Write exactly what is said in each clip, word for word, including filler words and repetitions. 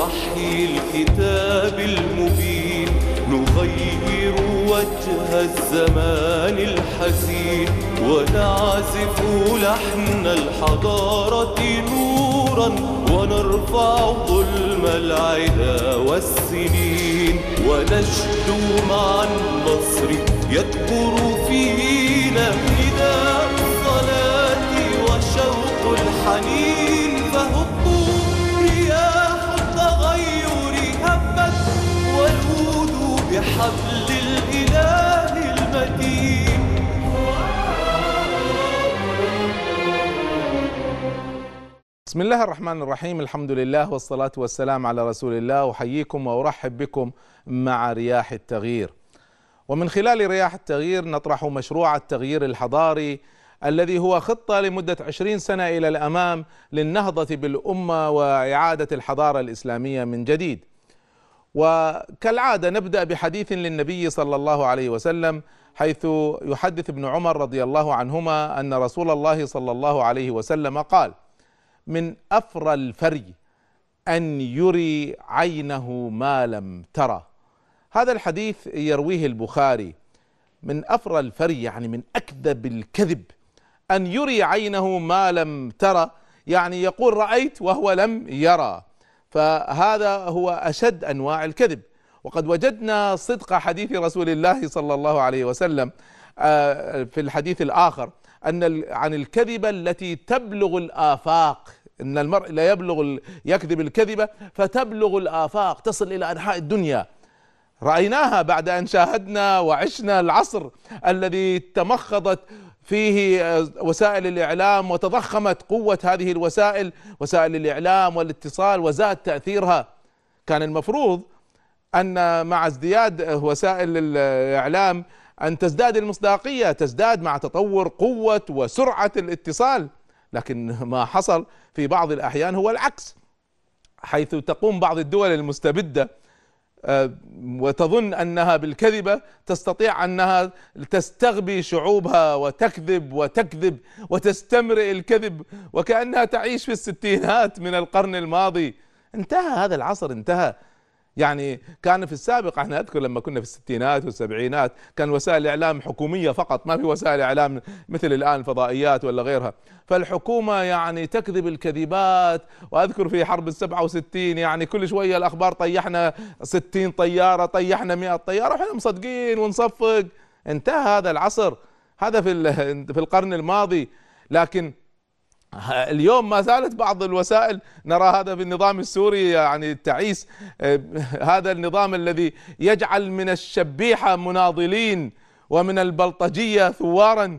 بوحي الكتاب المبين نغير وجه الزمان الحزين، ونعزف لحن الحضارة نورا، ونرفع ظلم العدا والسنين، ونشدو مع النصر يكبر فينا نداء الصلاة وشوق الحنين. فهبوا رياح التغير هبت، والهود بحبل الإله المتين. بسم الله الرحمن الرحيم، الحمد لله والصلاة والسلام على رسول الله. أحييكم وأرحب بكم مع رياح التغيير. ومن خلال رياح التغيير نطرح مشروع التغيير الحضاري الذي هو خطة لمدة عشرين سنة إلى الأمام للنهضة بالأمة وإعادة الحضارة الإسلامية من جديد. وكالعادة نبدأ بحديث للنبي صلى الله عليه وسلم، حيث يحدث ابن عمر رضي الله عنهما أن رسول الله صلى الله عليه وسلم قال: من أفرى الفري أن يري عينه ما لم ترى. هذا الحديث يرويه البخاري. من أفرى الفري يعني من أكذب الكذب، أن يري عينه ما لم ترى، يعني يقول رأيت وهو لم يرى، فهذا هو أشد أنواع الكذب. وقد وجدنا صدق حديث رسول الله صلى الله عليه وسلم في الحديث الآخر أن عن الكذبة التي تبلغ الآفاق، إن المرء لا يبلغ يكذب الكذبة فتبلغ الآفاق، تصل إلى أنحاء الدنيا. رأيناها بعد أن شاهدنا وعشنا العصر الذي تمخضت فيه وسائل الإعلام وتضخمت قوة هذه الوسائل، وسائل الإعلام والاتصال، وزاد تأثيرها. كان المفروض أن مع ازدياد وسائل الإعلام أن تزداد المصداقية، تزداد مع تطور قوة وسرعة الاتصال، لكن ما حصل في بعض الأحيان هو العكس، حيث تقوم بعض الدول المستبدة وتظن أنها بالكذبة تستطيع أنها تستغبي شعوبها وتكذب وتكذب وتستمرئ الكذب، وكأنها تعيش في الستينات من القرن الماضي. انتهى هذا العصر، انتهى. يعني كان في السابق، احنا اذكر لما كنا في الستينات والسبعينات كان وسائل الاعلام حكوميه فقط، ما في وسائل اعلام مثل الان فضائيات ولا غيرها، فالحكومه يعني تكذب الكذبات. واذكر في حرب السبعة وستين يعني كل شويه الاخبار طيحنا ستين طياره، طيحنا مئة طياره، واحنا مصدقين ونصفق. انتهى هذا العصر، هذا في في القرن الماضي. لكن اليوم ما زالت بعض الوسائل نرى هذا في النظام السوري يعني تعيس، هذا النظام الذي يجعل من الشبيحة مناضلين ومن البلطجية ثوارا.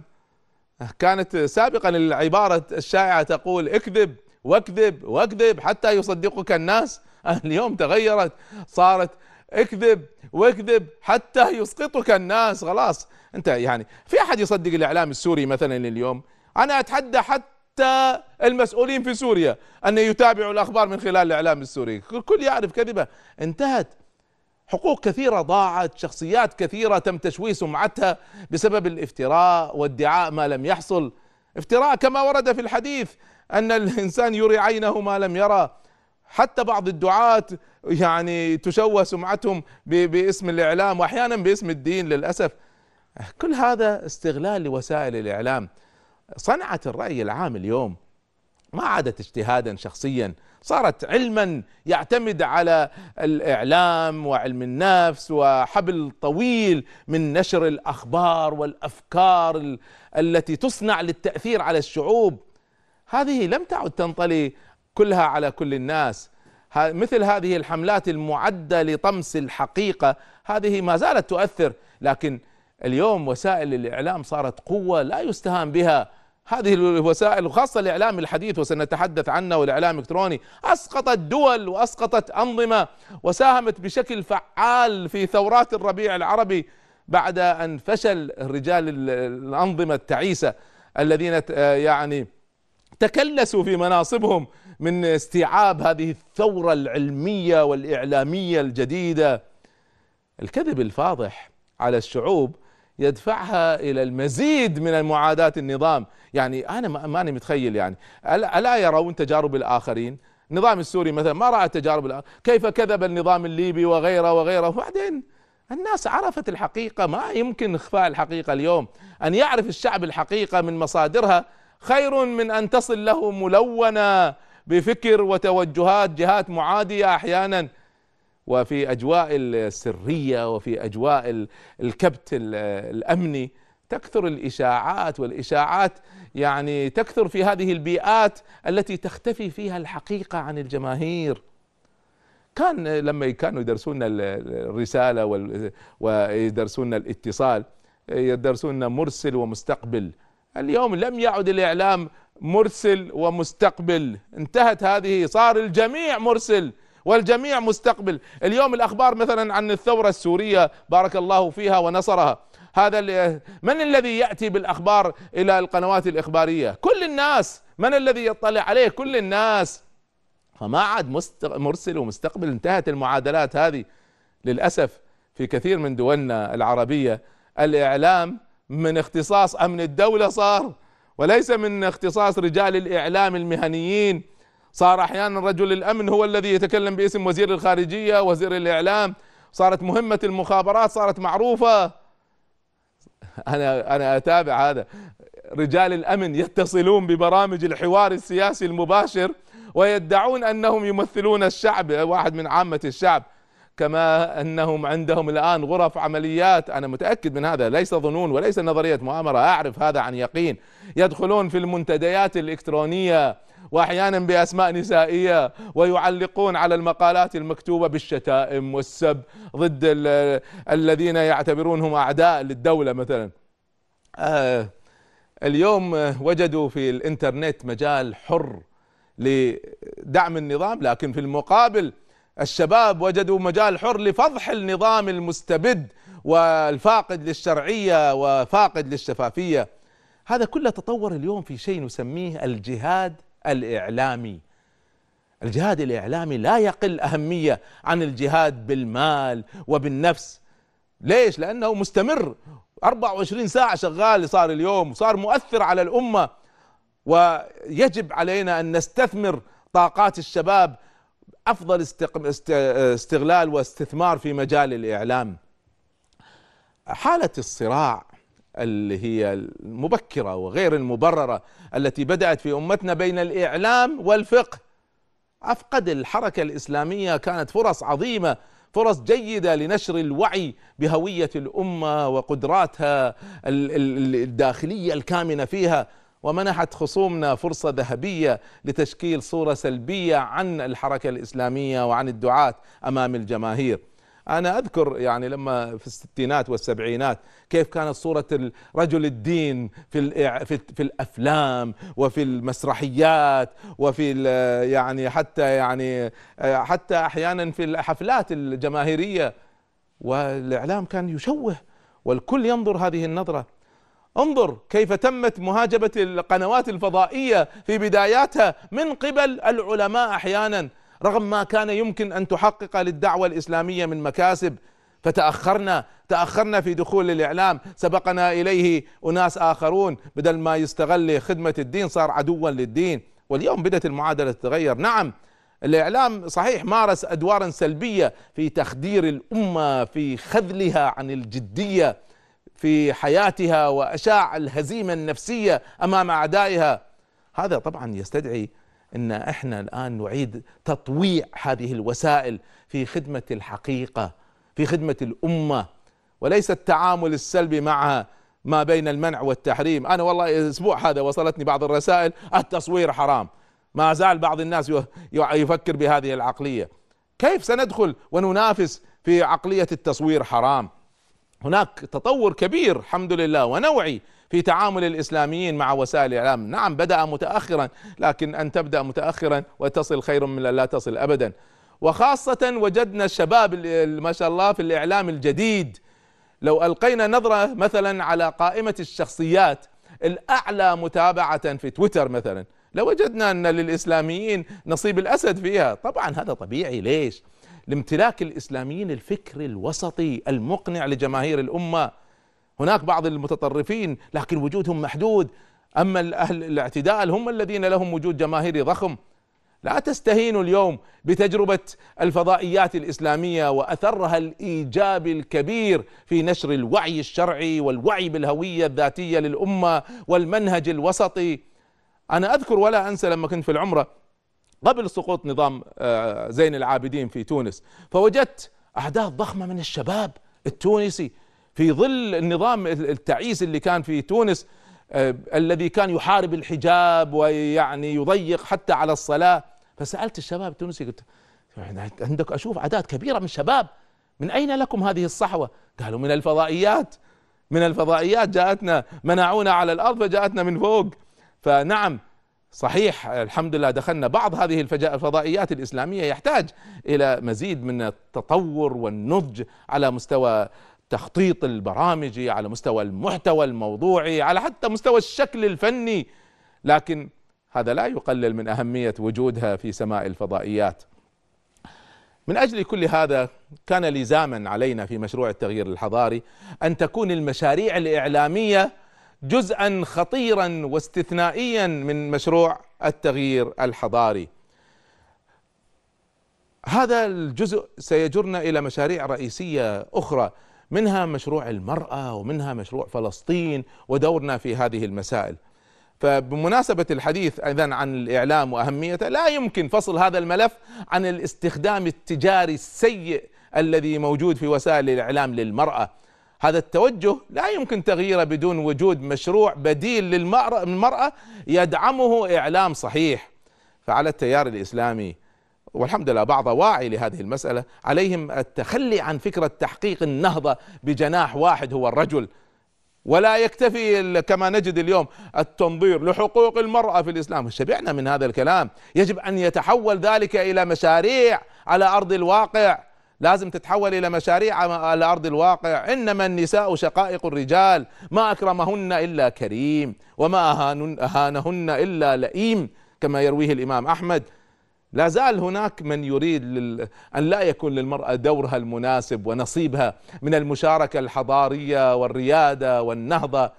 كانت سابقا العبارة الشائعة تقول اكذب واكذب واكذب حتى يصدقك الناس. اليوم تغيرت، صارت اكذب واكذب حتى يسقطك الناس. خلاص انت يعني في احد يصدق الاعلام السوري مثلا اليوم؟ انا اتحدى حتى حتى المسؤولين في سوريا أن يتابعوا الأخبار من خلال الإعلام السوري، الكل يعرف كذبة. انتهت. حقوق كثيرة ضاعت، شخصيات كثيرة تم تشويه سمعتها بسبب الافتراء وادعاء ما لم يحصل. افتراء كما ورد في الحديث أن الإنسان يري عينه ما لم يرى. حتى بعض الدعاة يعني تشوه سمعتهم باسم الإعلام وأحيانا باسم الدين للأسف. كل هذا استغلال لوسائل الإعلام. صنعت الرأي العام اليوم، ما عادت اجتهادا شخصيا، صارت علما يعتمد على الإعلام وعلم النفس وحبل طويل من نشر الأخبار والأفكار التي تصنع للتأثير على الشعوب. هذه لم تعد تنطلي كلها على كل الناس. مثل هذه الحملات المعدة لطمس الحقيقة هذه ما زالت تؤثر، لكن اليوم وسائل الإعلام صارت قوة لا يستهان بها. هذه الوسائل وخاصة الإعلام الحديث وسنتحدث عنه، والإعلام الإلكتروني أسقطت دول وأسقطت أنظمة وساهمت بشكل فعال في ثورات الربيع العربي بعد أن فشل رجال الأنظمة التعيسة الذين يعني تكلسوا في مناصبهم من استيعاب هذه الثورة العلمية والإعلامية الجديدة. الكذب الفاضح على الشعوب يدفعها إلى المزيد من معاداة النظام. يعني أنا ماني متخيل، يعني ألا يرون تجارب الآخرين؟ النظام السوري مثلا ما رأى التجارب الآن، كيف كذب النظام الليبي وغيره وغيره. وبعدين الناس عرفت الحقيقة، ما يمكن إخفاء الحقيقة اليوم. أن يعرف الشعب الحقيقة من مصادرها خير من أن تصل له ملونة بفكر وتوجهات جهات معادية أحيانا، وفي أجواء السرية وفي أجواء الكبت الأمني تكثر الإشاعات، والإشاعات يعني تكثر في هذه البيئات التي تختفي فيها الحقيقة عن الجماهير. كان لما كانوا يدرسون الرسالة ويدرسون الاتصال يدرسون مرسل ومستقبل. اليوم لم يعد الإعلام مرسل ومستقبل، انتهت هذه، صار الجميع مرسل والجميع مستقبل. اليوم الأخبار مثلا عن الثورة السورية بارك الله فيها ونصرها، هذا من الذي يأتي بالأخبار إلى القنوات الإخبارية؟ كل الناس. من الذي يطلع عليه؟ كل الناس. فما عاد مرسل ومستقبل، انتهت المعادلات هذه. للأسف في كثير من دولنا العربية الإعلام من اختصاص أمن الدولة صار، وليس من اختصاص رجال الإعلام المهنيين. صار أحيانا رجل الأمن هو الذي يتكلم باسم وزير الخارجية، وزير الإعلام. صارت مهمة المخابرات صارت معروفة. أنا أنا أتابع هذا، رجال الأمن يتصلون ببرامج الحوار السياسي المباشر ويدعون أنهم يمثلون الشعب، واحد من عامة الشعب، كما أنهم عندهم الآن غرف عمليات. أنا متأكد من هذا، ليس ظنون وليس نظرية مؤامرة، أعرف هذا عن يقين. يدخلون في المنتديات الإلكترونية وأحيانا بأسماء نسائية ويعلقون على المقالات المكتوبة بالشتائم والسب ضد الذين يعتبرونهم أعداء للدولة مثلا. آه اليوم وجدوا في الإنترنت مجال حر لدعم النظام، لكن في المقابل الشباب وجدوا مجال حر لفضح النظام المستبد والفاقد للشرعية وفاقد للشفافية. هذا كله تطور اليوم في شيء نسميه الجهاد الإعلامي. الجهاد الإعلامي لا يقل أهمية عن الجهاد بالمال وبالنفس. ليش؟ لأنه مستمر أربعة وعشرين ساعة شغال، صار اليوم صار مؤثر على الأمة، ويجب علينا أن نستثمر طاقات الشباب أفضل استغلال واستثمار في مجال الإعلام. حالة الصراع اللي هي المبكرة وغير المبررة التي بدأت في أمتنا بين الإعلام والفقه أفقد الحركة الإسلامية كانت فرص عظيمة، فرص جيدة لنشر الوعي بهوية الأمة وقدراتها الداخلية الكامنة فيها، ومنحت خصومنا فرصة ذهبية لتشكيل صورة سلبية عن الحركة الإسلامية وعن الدعاة أمام الجماهير. أنا أذكر يعني لما في الستينات والسبعينات كيف كانت صورة رجل الدين في في الأفلام وفي المسرحيات وفي يعني حتى يعني حتى أحيانا في الحفلات الجماهيرية، والإعلام كان يشوه والكل ينظر هذه النظرة. انظر كيف تمت مهاجمة القنوات الفضائية في بداياتها من قبل العلماء أحيانا، رغم ما كان يمكن أن تحقق للدعوة الإسلامية من مكاسب. فتأخرنا تأخرنا في دخول الإعلام، سبقنا إليه أناس آخرون، بدل ما يستغل لخدمة الدين صار عدوا للدين. واليوم بدأت المعادلة تتغير. نعم الإعلام صحيح مارس أدوارا سلبية في تخدير الأمة، في خذلها عن الجدية في حياتها، وأشاع الهزيمة النفسية أمام أعدائها. هذا طبعا يستدعي أن احنا الآن نعيد تطويع هذه الوسائل في خدمة الحقيقة، في خدمة الأمة، وليس التعامل السلبي معها ما بين المنع والتحريم. أنا والله الأسبوع هذا وصلتني بعض الرسائل التصوير حرام، ما زال بعض الناس يفكر بهذه العقلية. كيف سندخل وننافس في عقلية التصوير حرام؟ هناك تطور كبير الحمد لله ونوعي في تعامل الإسلاميين مع وسائل الإعلام. نعم بدأ متأخرا، لكن أن تبدأ متأخرا وتصل خير من لا تصل أبدا. وخاصة وجدنا الشباب ما شاء الله في الإعلام الجديد، لو ألقينا نظرة مثلا على قائمة الشخصيات الأعلى متابعة في تويتر مثلا لوجدنا أن للإسلاميين نصيب الأسد فيها. طبعا هذا طبيعي. ليش؟ لامتلاك الإسلاميين الفكر الوسطي المقنع لجماهير الأمة. هناك بعض المتطرفين لكن وجودهم محدود، أما أهل الاعتدال هم الذين لهم وجود جماهيري ضخم. لا تستهينوا اليوم بتجربة الفضائيات الإسلامية وأثرها الإيجابي الكبير في نشر الوعي الشرعي والوعي بالهوية الذاتية للأمة والمنهج الوسطي. أنا أذكر ولا أنسى لما كنت في العمرة قبل سقوط نظام زين العابدين في تونس، فوجدت أعداد ضخمة من الشباب التونسي في ظل النظام التعيس اللي كان في تونس، الذي كان يحارب الحجاب ويعني يضيق حتى على الصلاة. فسألت الشباب التونسي قلت عندك أشوف أعداد كبيرة من الشباب، من أين لكم هذه الصحوة؟ قالوا من الفضائيات، من الفضائيات جاءتنا، منعونا على الأرض فجاءتنا من فوق. فنعم صحيح الحمد لله دخلنا. بعض هذه الفضائيات الإسلامية يحتاج إلى مزيد من التطور والنضج على مستوى تخطيط البرامج، على مستوى المحتوى الموضوعي، على حتى مستوى الشكل الفني، لكن هذا لا يقلل من أهمية وجودها في سماء الفضائيات. من أجل كل هذا كان لزاما علينا في مشروع التغيير الحضاري أن تكون المشاريع الإعلامية جزءا خطيرا واستثنائيا من مشروع التغيير الحضاري. هذا الجزء سيجرنا إلى مشاريع رئيسية أخرى، منها مشروع المرأة ومنها مشروع فلسطين ودورنا في هذه المسائل. فبمناسبة الحديث أيضا عن الإعلام وأهميته، لا يمكن فصل هذا الملف عن الاستخدام التجاري السيء الذي موجود في وسائل الإعلام للمرأة. هذا التوجه لا يمكن تغييره بدون وجود مشروع بديل للمرأة يدعمه إعلام صحيح. فعلى التيار الإسلامي، والحمد لله بعض واعي لهذه المسألة، عليهم التخلي عن فكرة تحقيق النهضة بجناح واحد هو الرجل، ولا يكتفي كما نجد اليوم التنظير لحقوق المرأة في الإسلام. شبعنا من هذا الكلام، يجب أن يتحول ذلك إلى مشاريع على أرض الواقع، لازم تتحول إلى مشاريع على أرض الواقع. إنما النساء شقائق الرجال، ما أكرمهن إلا كريم وما أهانهن إلا لئيم، كما يرويه الإمام أحمد. لا زال هناك من يريد لل... أن لا يكون للمرأة دورها المناسب ونصيبها من المشاركة الحضارية والريادة والنهضة.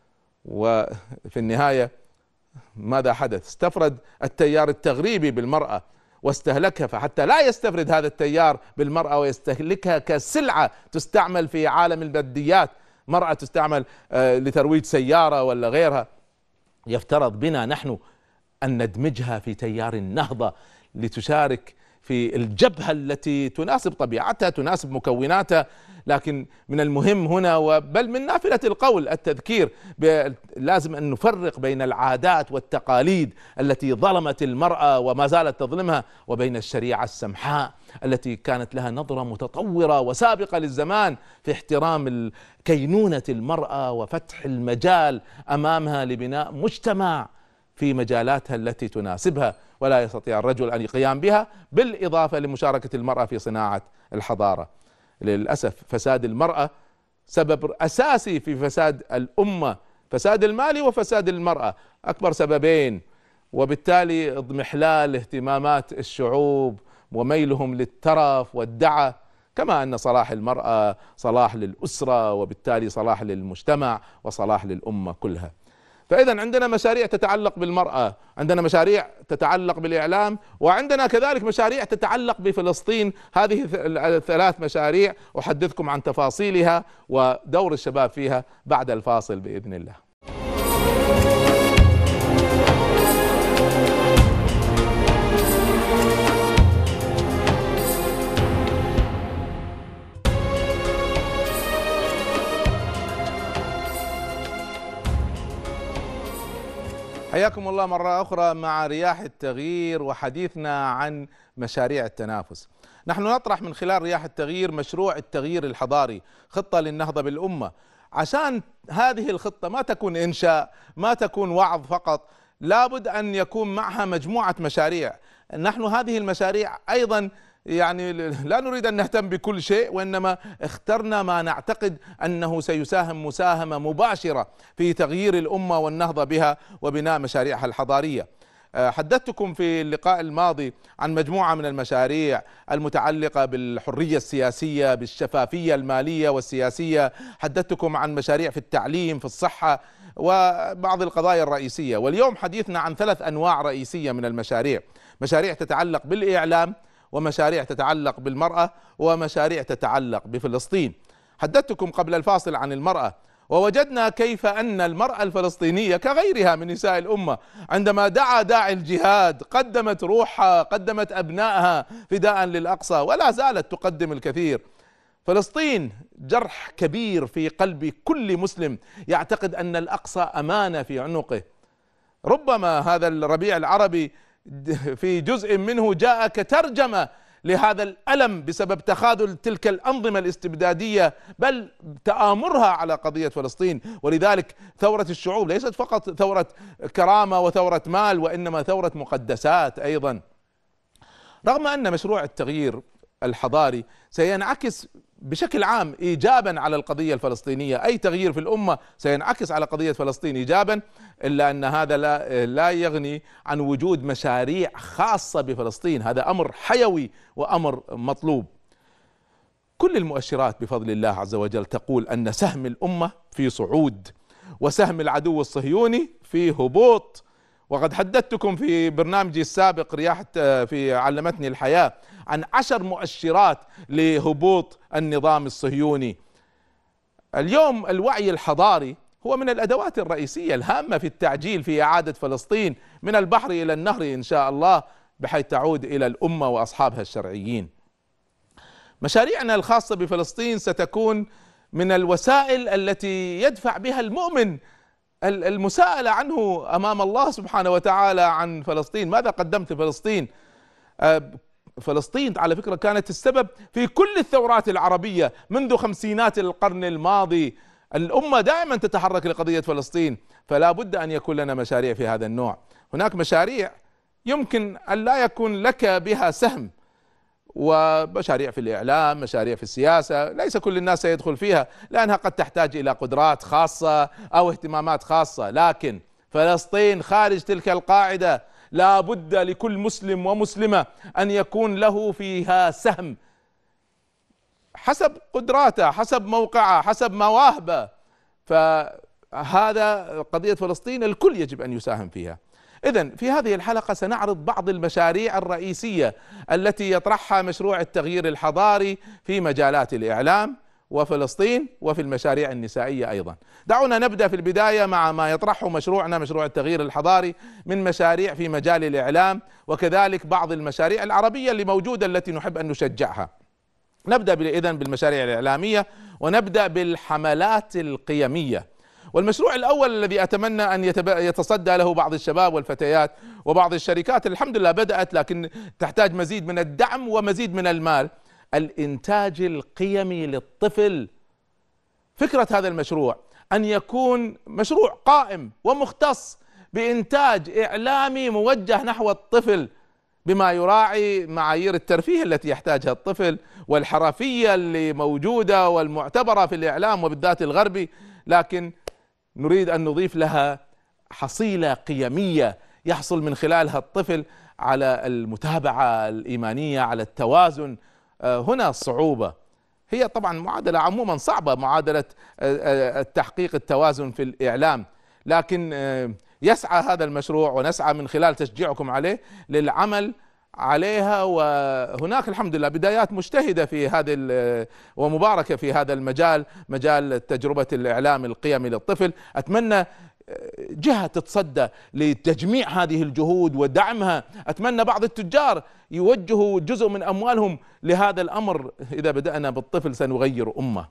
وفي النهاية ماذا حدث؟ استفرد التيار التغريبي بالمرأة واستهلكها، فحتى لا يستفرد هذا التيار بالمرأة ويستهلكها كسلعة تستعمل في عالم الماديات، مرأة تستعمل لترويج سيارة ولا غيرها، يفترض بنا نحن أن ندمجها في تيار النهضة لتشارك في الجبهة التي تناسب طبيعتها، تناسب مكوناتها. لكن من المهم هنا بل من نافلة القول التذكير، لازم أن نفرق بين العادات والتقاليد التي ظلمت المرأة وما زالت تظلمها، وبين الشريعة السمحاء التي كانت لها نظرة متطورة وسابقة للزمان في احترام كينونة المرأة وفتح المجال أمامها لبناء مجتمع في مجالاتها التي تناسبها ولا يستطيع الرجل أن يقيم بها، بالإضافة لمشاركة المرأة في صناعة الحضارة. للأسف فساد المرأة سبب أساسي في فساد الأمة، فساد المال وفساد المرأة أكبر سببين، وبالتالي اضمحلال اهتمامات الشعوب وميلهم للترف والدعة، كما أن صلاح المرأة صلاح للأسرة وبالتالي صلاح للمجتمع وصلاح للأمة كلها. فإذا عندنا مشاريع تتعلق بالمرأة، عندنا مشاريع تتعلق بالإعلام، وعندنا كذلك مشاريع تتعلق بفلسطين. هذه الثلاث مشاريع أحدثكم عن تفاصيلها ودور الشباب فيها بعد الفاصل بإذن الله. حياكم الله مرة أخرى مع رياح التغيير وحديثنا عن مشاريع التنافس. نحن نطرح من خلال رياح التغيير مشروع التغيير الحضاري، خطة للنهضة بالأمة، عشان هذه الخطة ما تكون إنشاء، ما تكون وعظ فقط، لابد أن يكون معها مجموعة مشاريع. نحن هذه المشاريع أيضا يعني لا نريد أن نهتم بكل شيء، وإنما اخترنا ما نعتقد أنه سيساهم مساهمة مباشرة في تغيير الأمة والنهضة بها وبناء مشاريعها الحضارية. حدثتكم في اللقاء الماضي عن مجموعة من المشاريع المتعلقة بالحرية السياسية، بالشفافية المالية والسياسية، حدثتكم عن مشاريع في التعليم، في الصحة، وبعض القضايا الرئيسية. واليوم حديثنا عن ثلاث أنواع رئيسية من المشاريع. مشاريع تتعلق بالإعلام، ومشاريع تتعلق بالمرأة، ومشاريع تتعلق بفلسطين. حدثتكم قبل الفاصل عن المرأة، ووجدنا كيف أن المرأة الفلسطينية كغيرها من نساء الأمة عندما دعا داعي الجهاد قدمت روحها، قدمت أبنائها فداء للأقصى، ولا زالت تقدم الكثير. فلسطين جرح كبير في قلب كل مسلم يعتقد أن الأقصى أمانة في عنقه. ربما هذا الربيع العربي في جزء منه جاء كترجمة لهذا الألم بسبب تخاذل تلك الأنظمة الاستبدادية، بل تآمرها على قضية فلسطين. ولذلك ثورة الشعوب ليست فقط ثورة كرامة وثورة مال، وإنما ثورة مقدسات أيضا. رغم أن مشروع التغيير الحضاري سينعكس بشكل عام إيجابا على القضية الفلسطينية، أي تغيير في الأمة سينعكس على قضية فلسطين إيجابا، إلا أن هذا لا, لا يغني عن وجود مشاريع خاصة بفلسطين. هذا أمر حيوي وأمر مطلوب. كل المؤشرات بفضل الله عز وجل تقول أن سهم الأمة في صعود، وسهم العدو الصهيوني في هبوط. وقد حدثتكم في برنامجي السابق رياح في علمتني الحياة عن عشر مؤشرات لهبوط النظام الصهيوني. اليوم الوعي الحضاري هو من الأدوات الرئيسية الهامة في التعجيل في إعادة فلسطين من البحر إلى النهر إن شاء الله، بحيث تعود إلى الأمة وأصحابها الشرعيين. مشاريعنا الخاصة بفلسطين ستكون من الوسائل التي يدفع بها المؤمن المساءلة عنه أمام الله سبحانه وتعالى عن فلسطين. ماذا قدمت لفلسطين؟ فلسطين على فكرة كانت السبب في كل الثورات العربية منذ خمسينات القرن الماضي. الأمة دائما تتحرك لقضية فلسطين، فلا بد أن يكون لنا مشاريع في هذا النوع. هناك مشاريع يمكن أن لا يكون لك بها سهم، ومشاريع في الإعلام، مشاريع في السياسة، ليس كل الناس سيدخل فيها لأنها قد تحتاج إلى قدرات خاصة أو اهتمامات خاصة. لكن فلسطين خارج تلك القاعدة، لا بد لكل مسلم ومسلمة أن يكون له فيها سهم حسب قدراته، حسب موقعه، حسب مواهبه. فهذا قضية فلسطين الكل يجب أن يساهم فيها. إذن في هذه الحلقة سنعرض بعض المشاريع الرئيسية التي يطرحها مشروع التغيير الحضاري في مجالات الإعلام وفلسطين وفي المشاريع النسائية أيضا. دعونا نبدأ في البداية مع ما يطرحه مشروعنا مشروع التغيير الحضاري من مشاريع في مجال الإعلام، وكذلك بعض المشاريع العربية اللي موجودة التي نحب أن نشجعها. نبدأ إذن بالمشاريع الإعلامية، ونبدأ بالحملات القيمية. والمشروع الأول الذي أتمنى أن يتصدى له بعض الشباب والفتيات وبعض الشركات، الحمد لله بدأت لكن تحتاج مزيد من الدعم ومزيد من المال، الإنتاج القيمي للطفل. فكرة هذا المشروع أن يكون مشروع قائم ومختص بإنتاج إعلامي موجه نحو الطفل، بما يراعي معايير الترفيه التي يحتاجها الطفل والحرفية اللي موجودة والمعتبرة في الإعلام وبالذات الغربي، لكن نريد أن نضيف لها حصيلة قيمية يحصل من خلالها الطفل على المتابعة الإيمانية، على التوازن. هنا الصعوبة، هي طبعا معادلة عموما صعبة، معادلة التحقيق التوازن في الإعلام، لكن يسعى هذا المشروع ونسعى من خلال تشجيعكم عليه للعمل عليها. وهناك الحمد لله بدايات مجتهدة في هذا ومباركة في هذا المجال، مجال تجربة الإعلام القيمي للطفل. أتمنى جهة تتصدى لتجميع هذه الجهود ودعمها. أتمنى بعض التجار يوجهوا جزء من أموالهم لهذا الأمر. إذا بدأنا بالطفل سنغير أمة.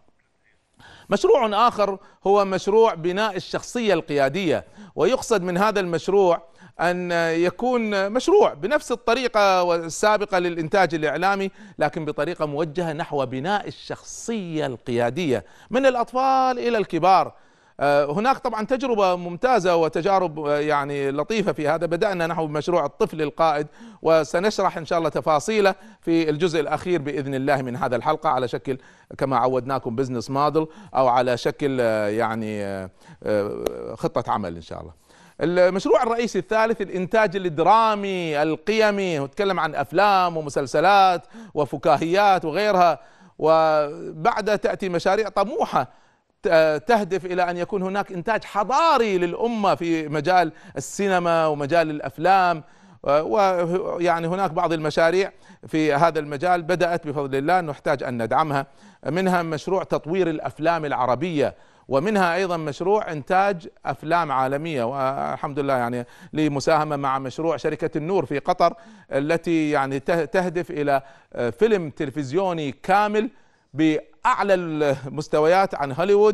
مشروع آخر هو مشروع بناء الشخصية القيادية، ويقصد من هذا المشروع أن يكون مشروع بنفس الطريقة السابقة للإنتاج الإعلامي، لكن بطريقة موجهة نحو بناء الشخصية القيادية من الأطفال إلى الكبار. هناك طبعا تجربة ممتازة وتجارب يعني لطيفة في هذا. بدأنا نحو مشروع الطفل القائد، وسنشرح إن شاء الله تفاصيله في الجزء الأخير بإذن الله من هذا الحلقة على شكل كما عودناكم بزنس موديل أو على شكل يعني خطة عمل إن شاء الله. المشروع الرئيسي الثالث الإنتاج الدرامي القيمي، نتكلم عن أفلام ومسلسلات وفكاهيات وغيرها. وبعد تأتي مشاريع طموحة تهدف إلى أن يكون هناك إنتاج حضاري للأمة في مجال السينما ومجال الأفلام ويعني هناك بعض المشاريع في هذا المجال بدأت بفضل الله، نحتاج أن ندعمها، منها مشروع تطوير الأفلام العربية، ومنها أيضا مشروع إنتاج أفلام عالمية، والحمد لله يعني لمساهمة مع مشروع شركة النور في قطر التي يعني تهدف إلى فيلم تلفزيوني كامل بأعلى المستويات عن هوليوود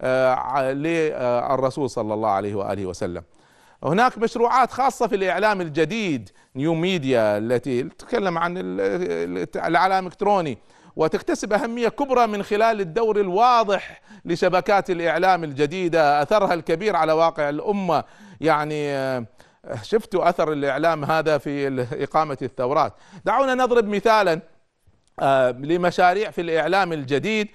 للرسول صلى الله عليه وآله وسلم. هناك مشروعات خاصة في الإعلام الجديد، نيو ميديا، التي تتكلم عن الإعلام الإلكتروني وتكتسب أهمية كبرى من خلال الدور الواضح لشبكات الإعلام الجديدة، أثرها الكبير على واقع الأمة. يعني شفتوا أثر الإعلام هذا في إقامة الثورات. دعونا نضرب مثالا لمشاريع في الإعلام الجديد.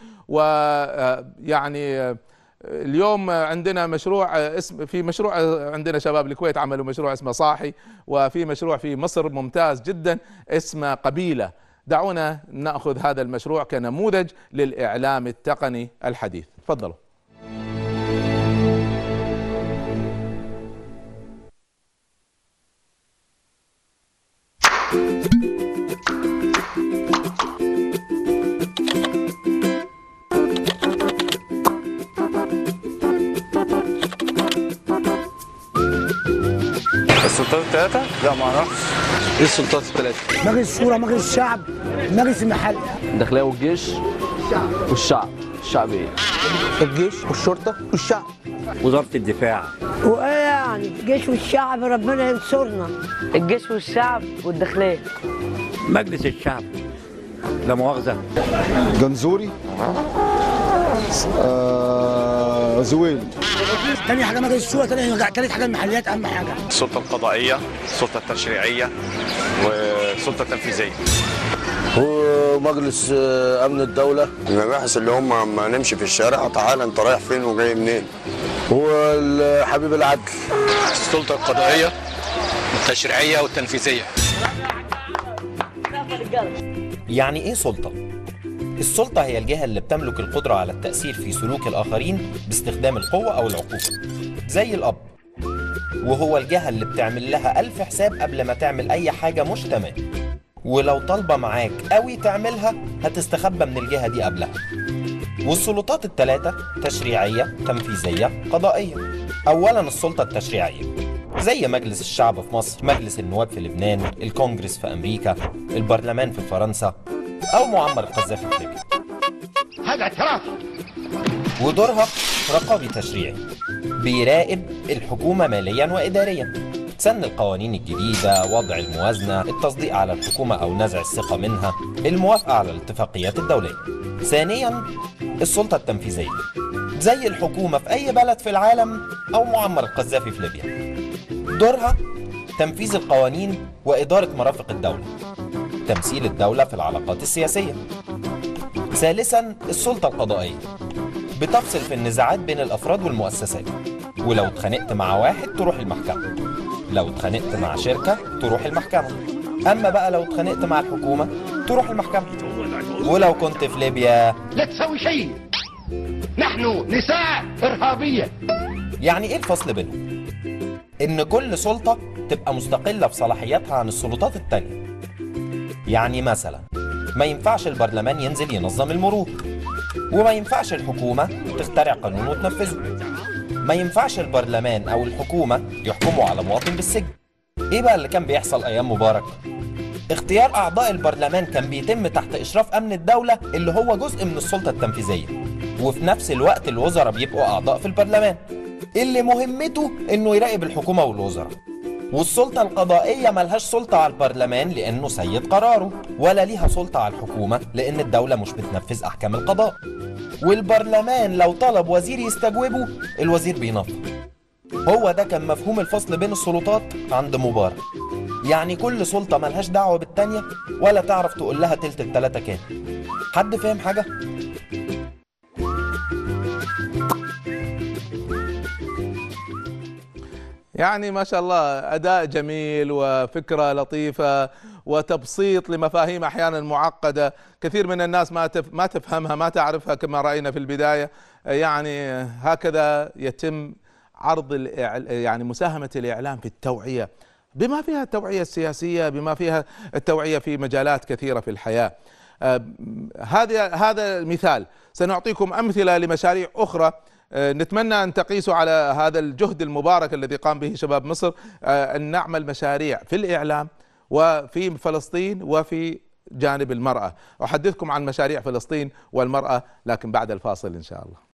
ويعني اليوم عندنا مشروع اسم في مشروع عندنا شباب الكويت عملوا مشروع اسمه صاحي، وفي مشروع في مصر ممتاز جدا اسمه قبيلة. دعونا نأخذ هذا المشروع كنموذج للإعلام التقني الحديث. تفضلوا. السلطات الثلاثة؟ لا ما اعرفش. ايه السلطات الثلاثة؟ مجلس الشورى، مجلس الشعب، مجلس المحل. الداخلية والجيش والشعب. الشعب ايه؟ الجيش والشرطة والشعب. وزارة الدفاع. وايه يعني؟ الجيش والشعب ربنا ينصرنا. الجيش والشعب والداخلية. مجلس الشعب. لا مؤاخذة. جنزوري. آه زويل. تاني حاجة مجلس الشورى، تالت حاجة المحليات أهم حاجة. السلطة القضائية، السلطة التشريعية، والسلطة التنفيذية. ومجلس أمن الدولة. المباحث اللي هم ما نمشي في الشارع تعالى أنت رايح فين وجاي منين. والحبيب العدل. السلطة القضائية والتشريعية والتنفيذية. يعني إيه سلطة؟ السلطة هي الجهة اللي بتملك القدرة على التأثير في سلوك الآخرين باستخدام القوة أو العقوبة، زي الأب، وهو الجهة اللي بتعمل لها ألف حساب قبل ما تعمل أي حاجة مش تمام، ولو طالبة معاك قوي تعملها هتستخبى من الجهة دي قبلها. والسلطات الثلاثة تشريعية، تنفيذية، قضائية. أولاً السلطة التشريعية زي مجلس الشعب في مصر، مجلس النواب في لبنان، الكونجرس في أمريكا، البرلمان في فرنسا، أو معمر القذافي في ليبيا. هذا اعتراف. ودورها رقابي تشريعي، بيراقب الحكومة ماليا وإداريا، سن القوانين الجديدة، وضع الموازنة، التصديق على الحكومة أو نزع الثقة منها، الموافقة على الاتفاقيات الدولية. ثانيا السلطة التنفيذية زي الحكومة في أي بلد في العالم أو معمر القذافي في ليبيا. دورها تنفيذ القوانين وإدارة مرافق الدولة، تمثيل الدولة في العلاقات السياسية. ثالثاً السلطة القضائية بتفصل في النزاعات بين الأفراد والمؤسسات، ولو اتخانقت مع واحد تروح المحكمة، لو اتخانقت مع شركة تروح المحكمة، أما بقى لو اتخانقت مع الحكومة تروح المحكمة. ولو كنت في ليبيا لا تسوي شيء، نحن نساء إرهابية. يعني إيه الفصل بينهم؟ إن كل سلطة تبقى مستقلة في صلاحياتها عن السلطات التانية. يعني مثلا ما ينفعش البرلمان ينزل ينظم المرور، وما ينفعش الحكومة تخترع قانون وتنفذه، ما ينفعش البرلمان أو الحكومة يحكموا على مواطن بالسجن. إيه بقى اللي كان بيحصل أيام مبارك؟ اختيار أعضاء البرلمان كان بيتم تحت إشراف أمن الدولة اللي هو جزء من السلطة التنفيذية، وفي نفس الوقت الوزراء بيبقوا أعضاء في البرلمان اللي مهمته إنه يراقب الحكومة والوزراء. والسلطة القضائية ملهاش سلطة على البرلمان لأنه سيد قراره، ولا ليها سلطة على الحكومة لأن الدولة مش بتنفذ أحكام القضاء. والبرلمان لو طلب وزير يستجوبه الوزير بينفذ. هو ده كان مفهوم الفصل بين السلطات عند مبارك. يعني كل سلطة ملهاش دعوة بالتانية ولا تعرف تقول لها تلت التلاتة كام. حد فاهم حاجة؟ يعني ما شاء الله أداء جميل وفكرة لطيفة وتبسيط لمفاهيم أحيانا معقدة، كثير من الناس ما ما تفهمها ما تعرفها كما رأينا في البداية. يعني هكذا يتم عرض يعني مساهمة الإعلام في التوعية. بما فيها التوعية السياسية، بما فيها التوعية في مجالات كثيرة في الحياة. هذا هذا مثال، سنعطيكم أمثلة لمشاريع أخرى نتمنى أن تقيسوا على هذا الجهد المبارك الذي قام به شباب مصر، أن نعمل مشاريع في الإعلام وفي فلسطين وفي جانب المرأة. أحدثكم عن مشاريع فلسطين والمرأة لكن بعد الفاصل إن شاء الله.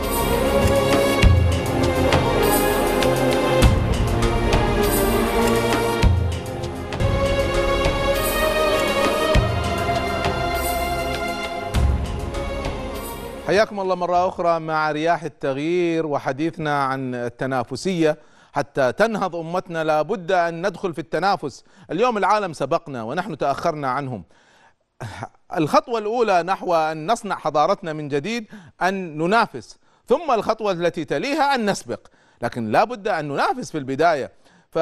حياكم الله مرة أخرى مع رياح التغيير وحديثنا عن التنافسية. حتى تنهض أمتنا لابد أن ندخل في التنافس. اليوم العالم سبقنا ونحن تأخرنا عنهم. الخطوة الأولى نحو أن نصنع حضارتنا من جديد أن ننافس، ثم الخطوة التي تليها أن نسبق، لكن لابد أن ننافس في البداية.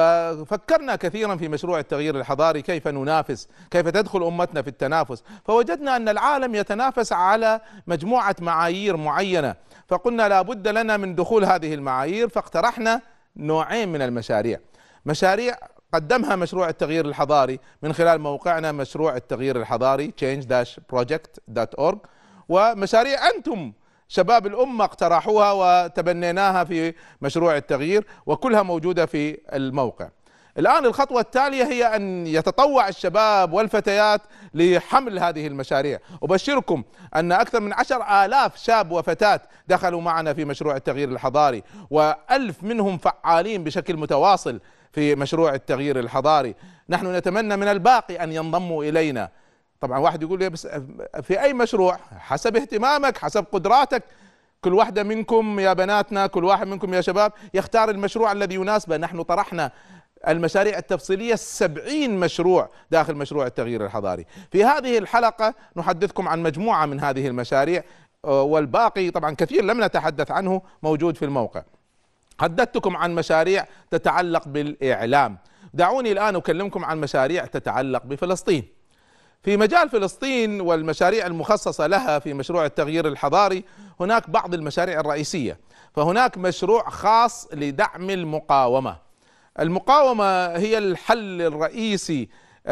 ففكرنا كثيرا في مشروع التغيير الحضاري، كيف ننافس، كيف تدخل أمتنا في التنافس، فوجدنا أن العالم يتنافس على مجموعة معايير معينة، فقلنا لابد لنا من دخول هذه المعايير، فاقترحنا نوعين من المشاريع. مشاريع قدمها مشروع التغيير الحضاري من خلال موقعنا مشروع التغيير الحضاري change dash project dot org، ومشاريع أنتم شباب الأمة اقترحوها وتبنيناها في مشروع التغيير، وكلها موجودة في الموقع. الآن الخطوة التالية هي أن يتطوع الشباب والفتيات لحمل هذه المشاريع. أبشركم أن أكثر من عشر آلاف شاب وفتاة دخلوا معنا في مشروع التغيير الحضاري، وألف منهم فعالين بشكل متواصل في مشروع التغيير الحضاري. نحن نتمنى من الباقي أن ينضموا إلينا. طبعا واحد يقول لي بس في أي مشروع؟ حسب اهتمامك، حسب قدراتك. كل واحدة منكم يا بناتنا، كل واحد منكم يا شباب يختار المشروع الذي يناسبه. نحن طرحنا المشاريع التفصيلية سبعين مشروع داخل مشروع التغيير الحضاري. في هذه الحلقة نحدثكم عن مجموعة من هذه المشاريع، والباقي طبعا كثير لم نتحدث عنه موجود في الموقع. حدثتكم عن مشاريع تتعلق بالإعلام، دعوني الآن أكلمكم عن مشاريع تتعلق بفلسطين. في مجال فلسطين والمشاريع المخصصة لها في مشروع التغيير الحضاري هناك بعض المشاريع الرئيسية. فهناك مشروع خاص لدعم المقاومة. المقاومة هي الحل الرئيسي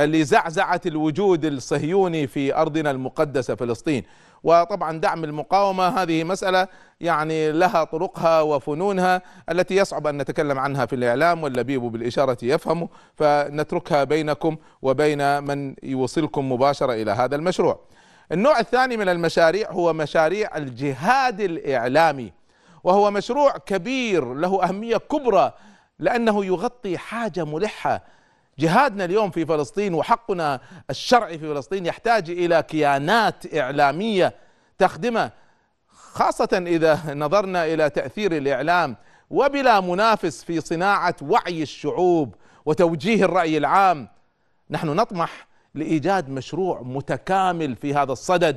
لزعزعة الوجود الصهيوني في أرضنا المقدسة فلسطين. وطبعا دعم المقاومة هذه مسألة يعني لها طرقها وفنونها التي يصعب أن نتكلم عنها في الإعلام، واللبيب بالإشارة يفهم، فنتركها بينكم وبين من يوصلكم مباشرة إلى هذا المشروع. النوع الثاني من المشاريع هو مشاريع الجهاد الإعلامي، وهو مشروع كبير له أهمية كبرى لأنه يغطي حاجة ملحة. جهادنا اليوم في فلسطين وحقنا الشرعي في فلسطين يحتاج إلى كيانات إعلامية تخدمه، خاصة إذا نظرنا إلى تأثير الإعلام وبلا منافس في صناعة وعي الشعوب وتوجيه الرأي العام. نحن نطمح لإيجاد مشروع متكامل في هذا الصدد.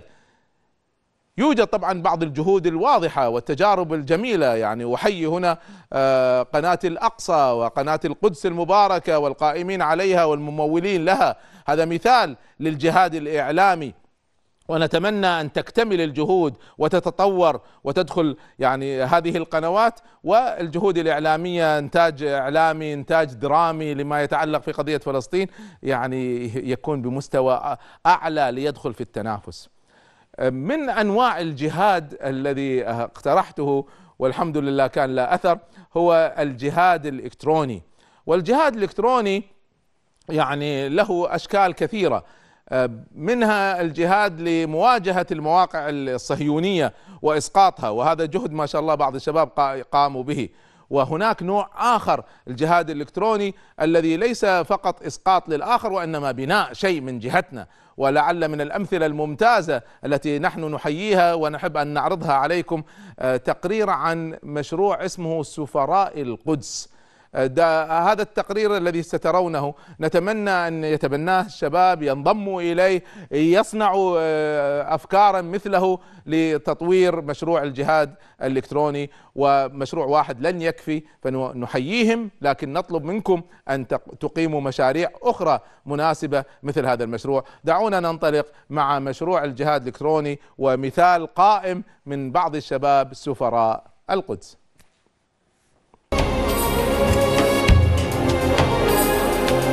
يوجد طبعا بعض الجهود الواضحة والتجارب الجميلة، يعني أحيي هنا قناة الأقصى وقناة القدس المباركة والقائمين عليها والممولين لها، هذا مثال للجهاد الإعلامي، ونتمنى أن تكتمل الجهود وتتطور وتدخل يعني هذه القنوات والجهود الإعلامية، إنتاج إعلامي، إنتاج درامي لما يتعلق في قضية فلسطين، يعني يكون بمستوى أعلى ليدخل في التنافس. من أنواع الجهاد الذي اقترحته والحمد لله كان له أثر هو الجهاد الإلكتروني. والجهاد الإلكتروني يعني له أشكال كثيرة، منها الجهاد لمواجهة المواقع الصهيونية وإسقاطها، وهذا جهد ما شاء الله بعض الشباب قاموا به. وهناك نوع آخر الجهاد الإلكتروني الذي ليس فقط إسقاط للآخر وإنما بناء شيء من جهتنا، ولعل من الأمثلة الممتازة التي نحن نحييها ونحب أن نعرضها عليكم تقرير عن مشروع اسمه سفراء القدس. هذا التقرير الذي سترونه نتمنى أن يتبناه الشباب، ينضموا إليه، يصنعوا أفكارا مثله لتطوير مشروع الجهاد الإلكتروني. ومشروع واحد لن يكفي، فنحييهم، لكن نطلب منكم أن تقيموا مشاريع أخرى مناسبة مثل هذا المشروع. دعونا ننطلق مع مشروع الجهاد الإلكتروني ومثال قائم من بعض الشباب سفراء القدس.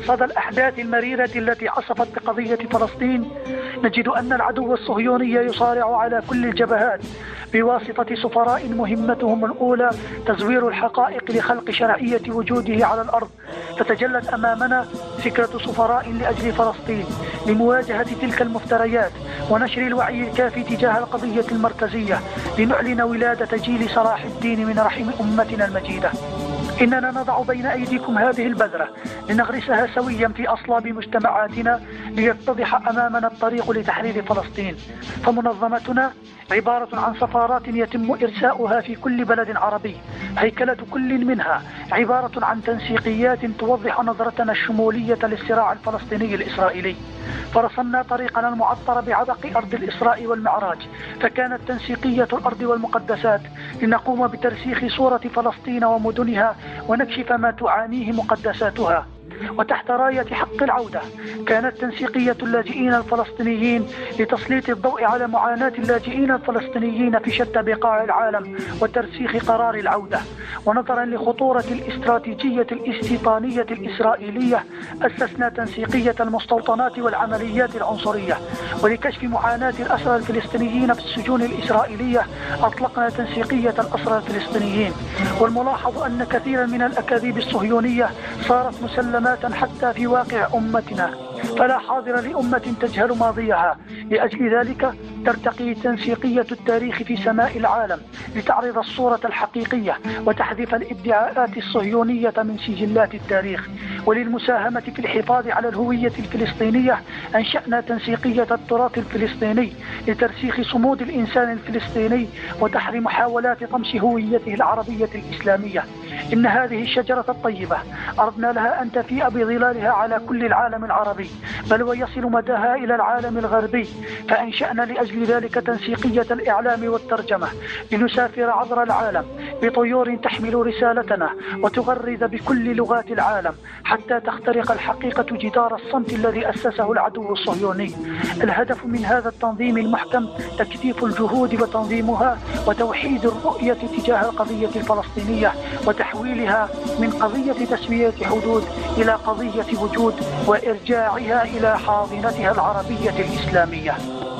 صدى الأحداث المريرة التي عصفت بقضية فلسطين نجد أن العدو الصهيوني يصارع على كل الجبهات بواسطة سفراء مهمتهم الأولى تزوير الحقائق لخلق شرعية وجوده على الأرض. فتجلت أمامنا فكرة سفراء لأجل فلسطين لمواجهة تلك المفتريات ونشر الوعي الكافي تجاه القضية المركزية لنعلن ولادة جيل صلاح الدين من رحم أمتنا المجيدة. إننا نضع بين أيديكم هذه البذرة لنغرسها سويا في أصلاب مجتمعاتنا ليتضح أمامنا الطريق لتحرير فلسطين. فمنظمتنا عبارة عن سفارات يتم إرساؤها في كل بلد عربي، هيكلة كل منها عبارة عن تنسيقيات توضح نظرتنا الشمولية للصراع الفلسطيني الإسرائيلي. فرسمنا طريقنا المعطر بعبق أرض الإسراء والمعراج، فكانت تنسيقية الأرض والمقدسات لنقوم بترسيخ صورة فلسطين ومدنها ونكشف ما تعانيه مقدساتها. وتحت راية حق العودة كانت تنسيقية اللاجئين الفلسطينيين لتسليط الضوء على معاناة اللاجئين الفلسطينيين في شتى بقاع العالم وترسيخ قرار العودة. ونظرا لخطورة الاستراتيجية الاستيطانية الإسرائيلية أسسنا تنسيقية المستوطنات والعمليات العنصرية. ولكشف معاناة الأسرى الفلسطينيين في السجون الإسرائيلية أطلقنا تنسيقية الأسرى الفلسطينيين. والملاحظ أن كثيرا من الأكاذيب الصهيونية صارت مسلمات حتى في واقع أمتنا، فلا حاضر لأمة تجهل ماضيها. لأجل ذلك ترتقي تنسيقية التاريخ في سماء العالم لتعرض الصورة الحقيقية وتحذف الادعاءات الصهيونية من سجلات التاريخ. وللمساهمة في الحفاظ على الهوية الفلسطينية أنشأنا تنسيقية التراث الفلسطيني لترسيخ صمود الإنسان الفلسطيني وتحريم محاولات طمس هويته العربية الإسلامية. إن هذه الشجرة الطيبة أردنا لها أن تفيء بظلالها على كل العالم العربي، بل ويصل مداها إلى العالم الغربي. فأنشأنا لأجل ذلك تنسيقية الإعلام والترجمة لنسافر عبر العالم بطيور تحمل رسالتنا وتغرد بكل لغات العالم حتى تخترق الحقيقة جدار الصمت الذي أسسه العدو الصهيوني. الهدف من هذا التنظيم المحكم تكثيف الجهود وتنظيمها وتوحيد الرؤية تجاه القضية الفلسطينية وتحويلها من قضية تسوية حدود إلى قضية وجود وإرجاعها إلى حاضنتها العربية الإسلامية.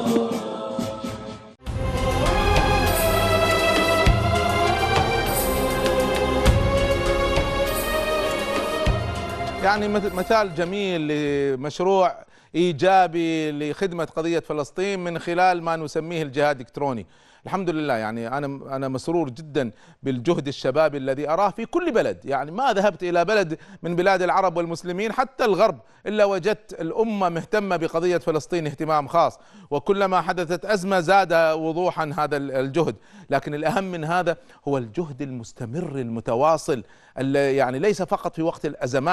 يعني مثال جميل لمشروع إيجابي لخدمة قضية فلسطين من خلال ما نسميه الجهاد الإلكتروني. الحمد لله، يعني أنا أنا مسرور جدا بالجهد الشبابي الذي أراه في كل بلد. يعني ما ذهبت إلى بلد من بلاد العرب والمسلمين حتى الغرب إلا وجدت الأمة مهتمة بقضية فلسطين اهتمام خاص، وكلما حدثت أزمة زاد وضوحا هذا الجهد. لكن الأهم من هذا هو الجهد المستمر المتواصل، يعني ليس فقط في وقت الأزمات.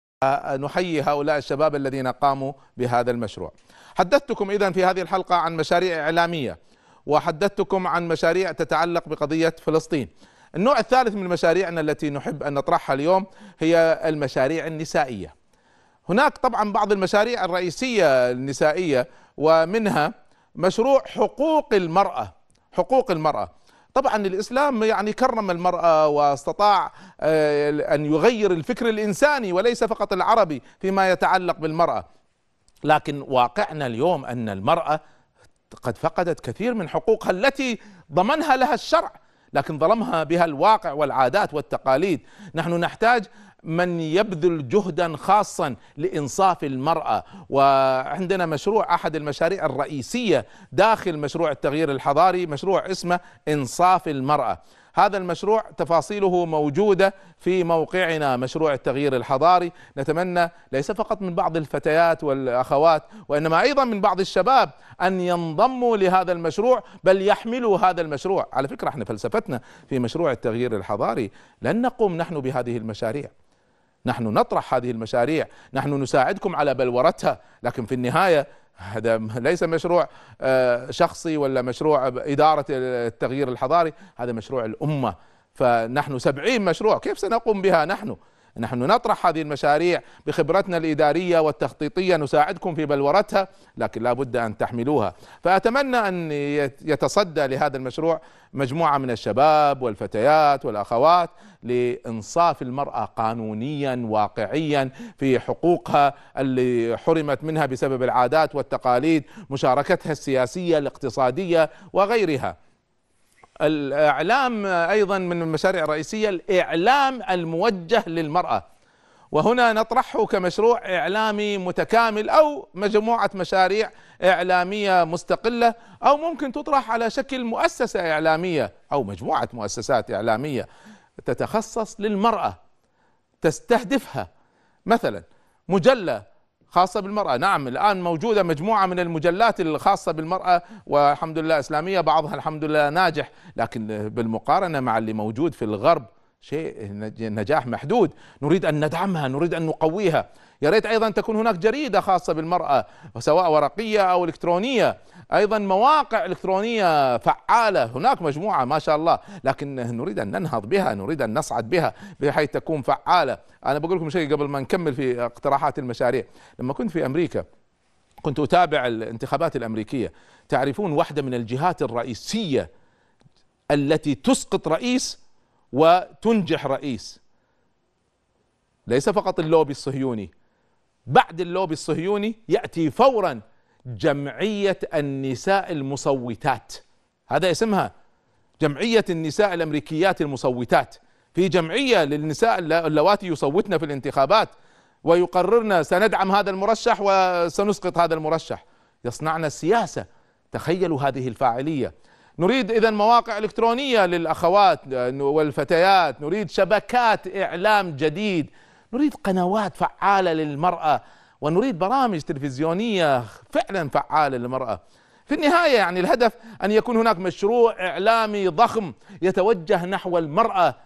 نحيي هؤلاء الشباب الذين قاموا بهذا المشروع. حدثتكم إذن في هذه الحلقة عن مشاريع إعلامية، وحدثتكم عن مشاريع تتعلق بقضية فلسطين. النوع الثالث من مشاريعنا التي نحب أن نطرحها اليوم هي المشاريع النسائية. هناك طبعا بعض المشاريع الرئيسية النسائية، ومنها مشروع حقوق المرأة. حقوق المرأة طبعا الإسلام يعني كرم المرأة واستطاع أن يغير الفكر الإنساني وليس فقط العربي فيما يتعلق بالمرأة. لكن واقعنا اليوم أن المرأة قد فقدت كثير من حقوقها التي ضمنها لها الشرع، لكن ظلمها بها الواقع والعادات والتقاليد. نحن نحتاج من يبذل جهدا خاصا لإنصاف المرأة، وعندنا مشروع أحد المشاريع الرئيسية داخل مشروع التغيير الحضاري، مشروع اسمه إنصاف المرأة. هذا المشروع تفاصيله موجودة في موقعنا مشروع التغيير الحضاري. نتمنى ليس فقط من بعض الفتيات والأخوات وإنما أيضا من بعض الشباب أن ينضموا لهذا المشروع، بل يحملوا هذا المشروع. على فكرة احنا فلسفتنا في مشروع التغيير الحضاري لن نقوم نحن بهذه المشاريع، نحن نطرح هذه المشاريع، نحن نساعدكم على بلورتها، لكن في النهاية هذا ليس مشروع شخصي ولا مشروع إدارة التغيير الحضاري، هذا مشروع الأمة. فنحن سبعين مشروع، كيف سنقوم بها نحن؟ نحن نطرح هذه المشاريع بخبرتنا الإدارية والتخطيطية، نساعدكم في بلورتها، لكن لا بد أن تحملوها. فأتمنى أن يتصدى لهذا المشروع مجموعة من الشباب والفتيات والأخوات لإنصاف المرأة قانونيا واقعيا في حقوقها اللي حرمت منها بسبب العادات والتقاليد، مشاركتها السياسية الاقتصادية وغيرها. الإعلام أيضا من المشاريع الرئيسية، الإعلام الموجه للمرأة، وهنا نطرحه كمشروع إعلامي متكامل أو مجموعة مشاريع إعلامية مستقلة، أو ممكن تطرح على شكل مؤسسة إعلامية أو مجموعة مؤسسات إعلامية تتخصص للمرأة تستهدفها. مثلا مجلة خاصة بالمرأة، نعم الآن موجودة مجموعة من المجلات الخاصة بالمرأة والحمد لله إسلامية، بعضها الحمد لله ناجح، لكن بالمقارنة مع اللي موجود في الغرب شيء نجاح محدود. نريد أن ندعمها، نريد أن نقويها. يا ريت أيضا تكون هناك جريدة خاصة بالمرأة سواء ورقية أو إلكترونية، أيضا مواقع إلكترونية فعالة، هناك مجموعة ما شاء الله، لكن نريد أن ننهض بها، نريد أن نصعد بها بحيث تكون فعالة. أنا بقول لكم شيء قبل ما نكمل في اقتراحات المشاريع. لما كنت في أمريكا كنت أتابع الانتخابات الأمريكية. تعرفون واحدة من الجهات الرئيسية التي تسقط رئيس وتنجح رئيس ليس فقط اللوبي الصهيوني، بعد اللوبي الصهيوني يأتي فورا جمعية النساء المصوتات، هذا اسمها جمعية النساء الأمريكيات المصوتات. في جمعية للنساء اللواتي يصوتن في الانتخابات ويقررن سندعم هذا المرشح وسنسقط هذا المرشح، يصنعن السياسة. تخيلوا هذه الفاعلية. نريد إذن مواقع إلكترونية للأخوات والفتيات، نريد شبكات إعلام جديد، نريد قنوات فعالة للمرأة، ونريد برامج تلفزيونية فعلا فعالة للمرأة. في النهاية يعني الهدف أن يكون هناك مشروع إعلامي ضخم يتوجه نحو المرأة.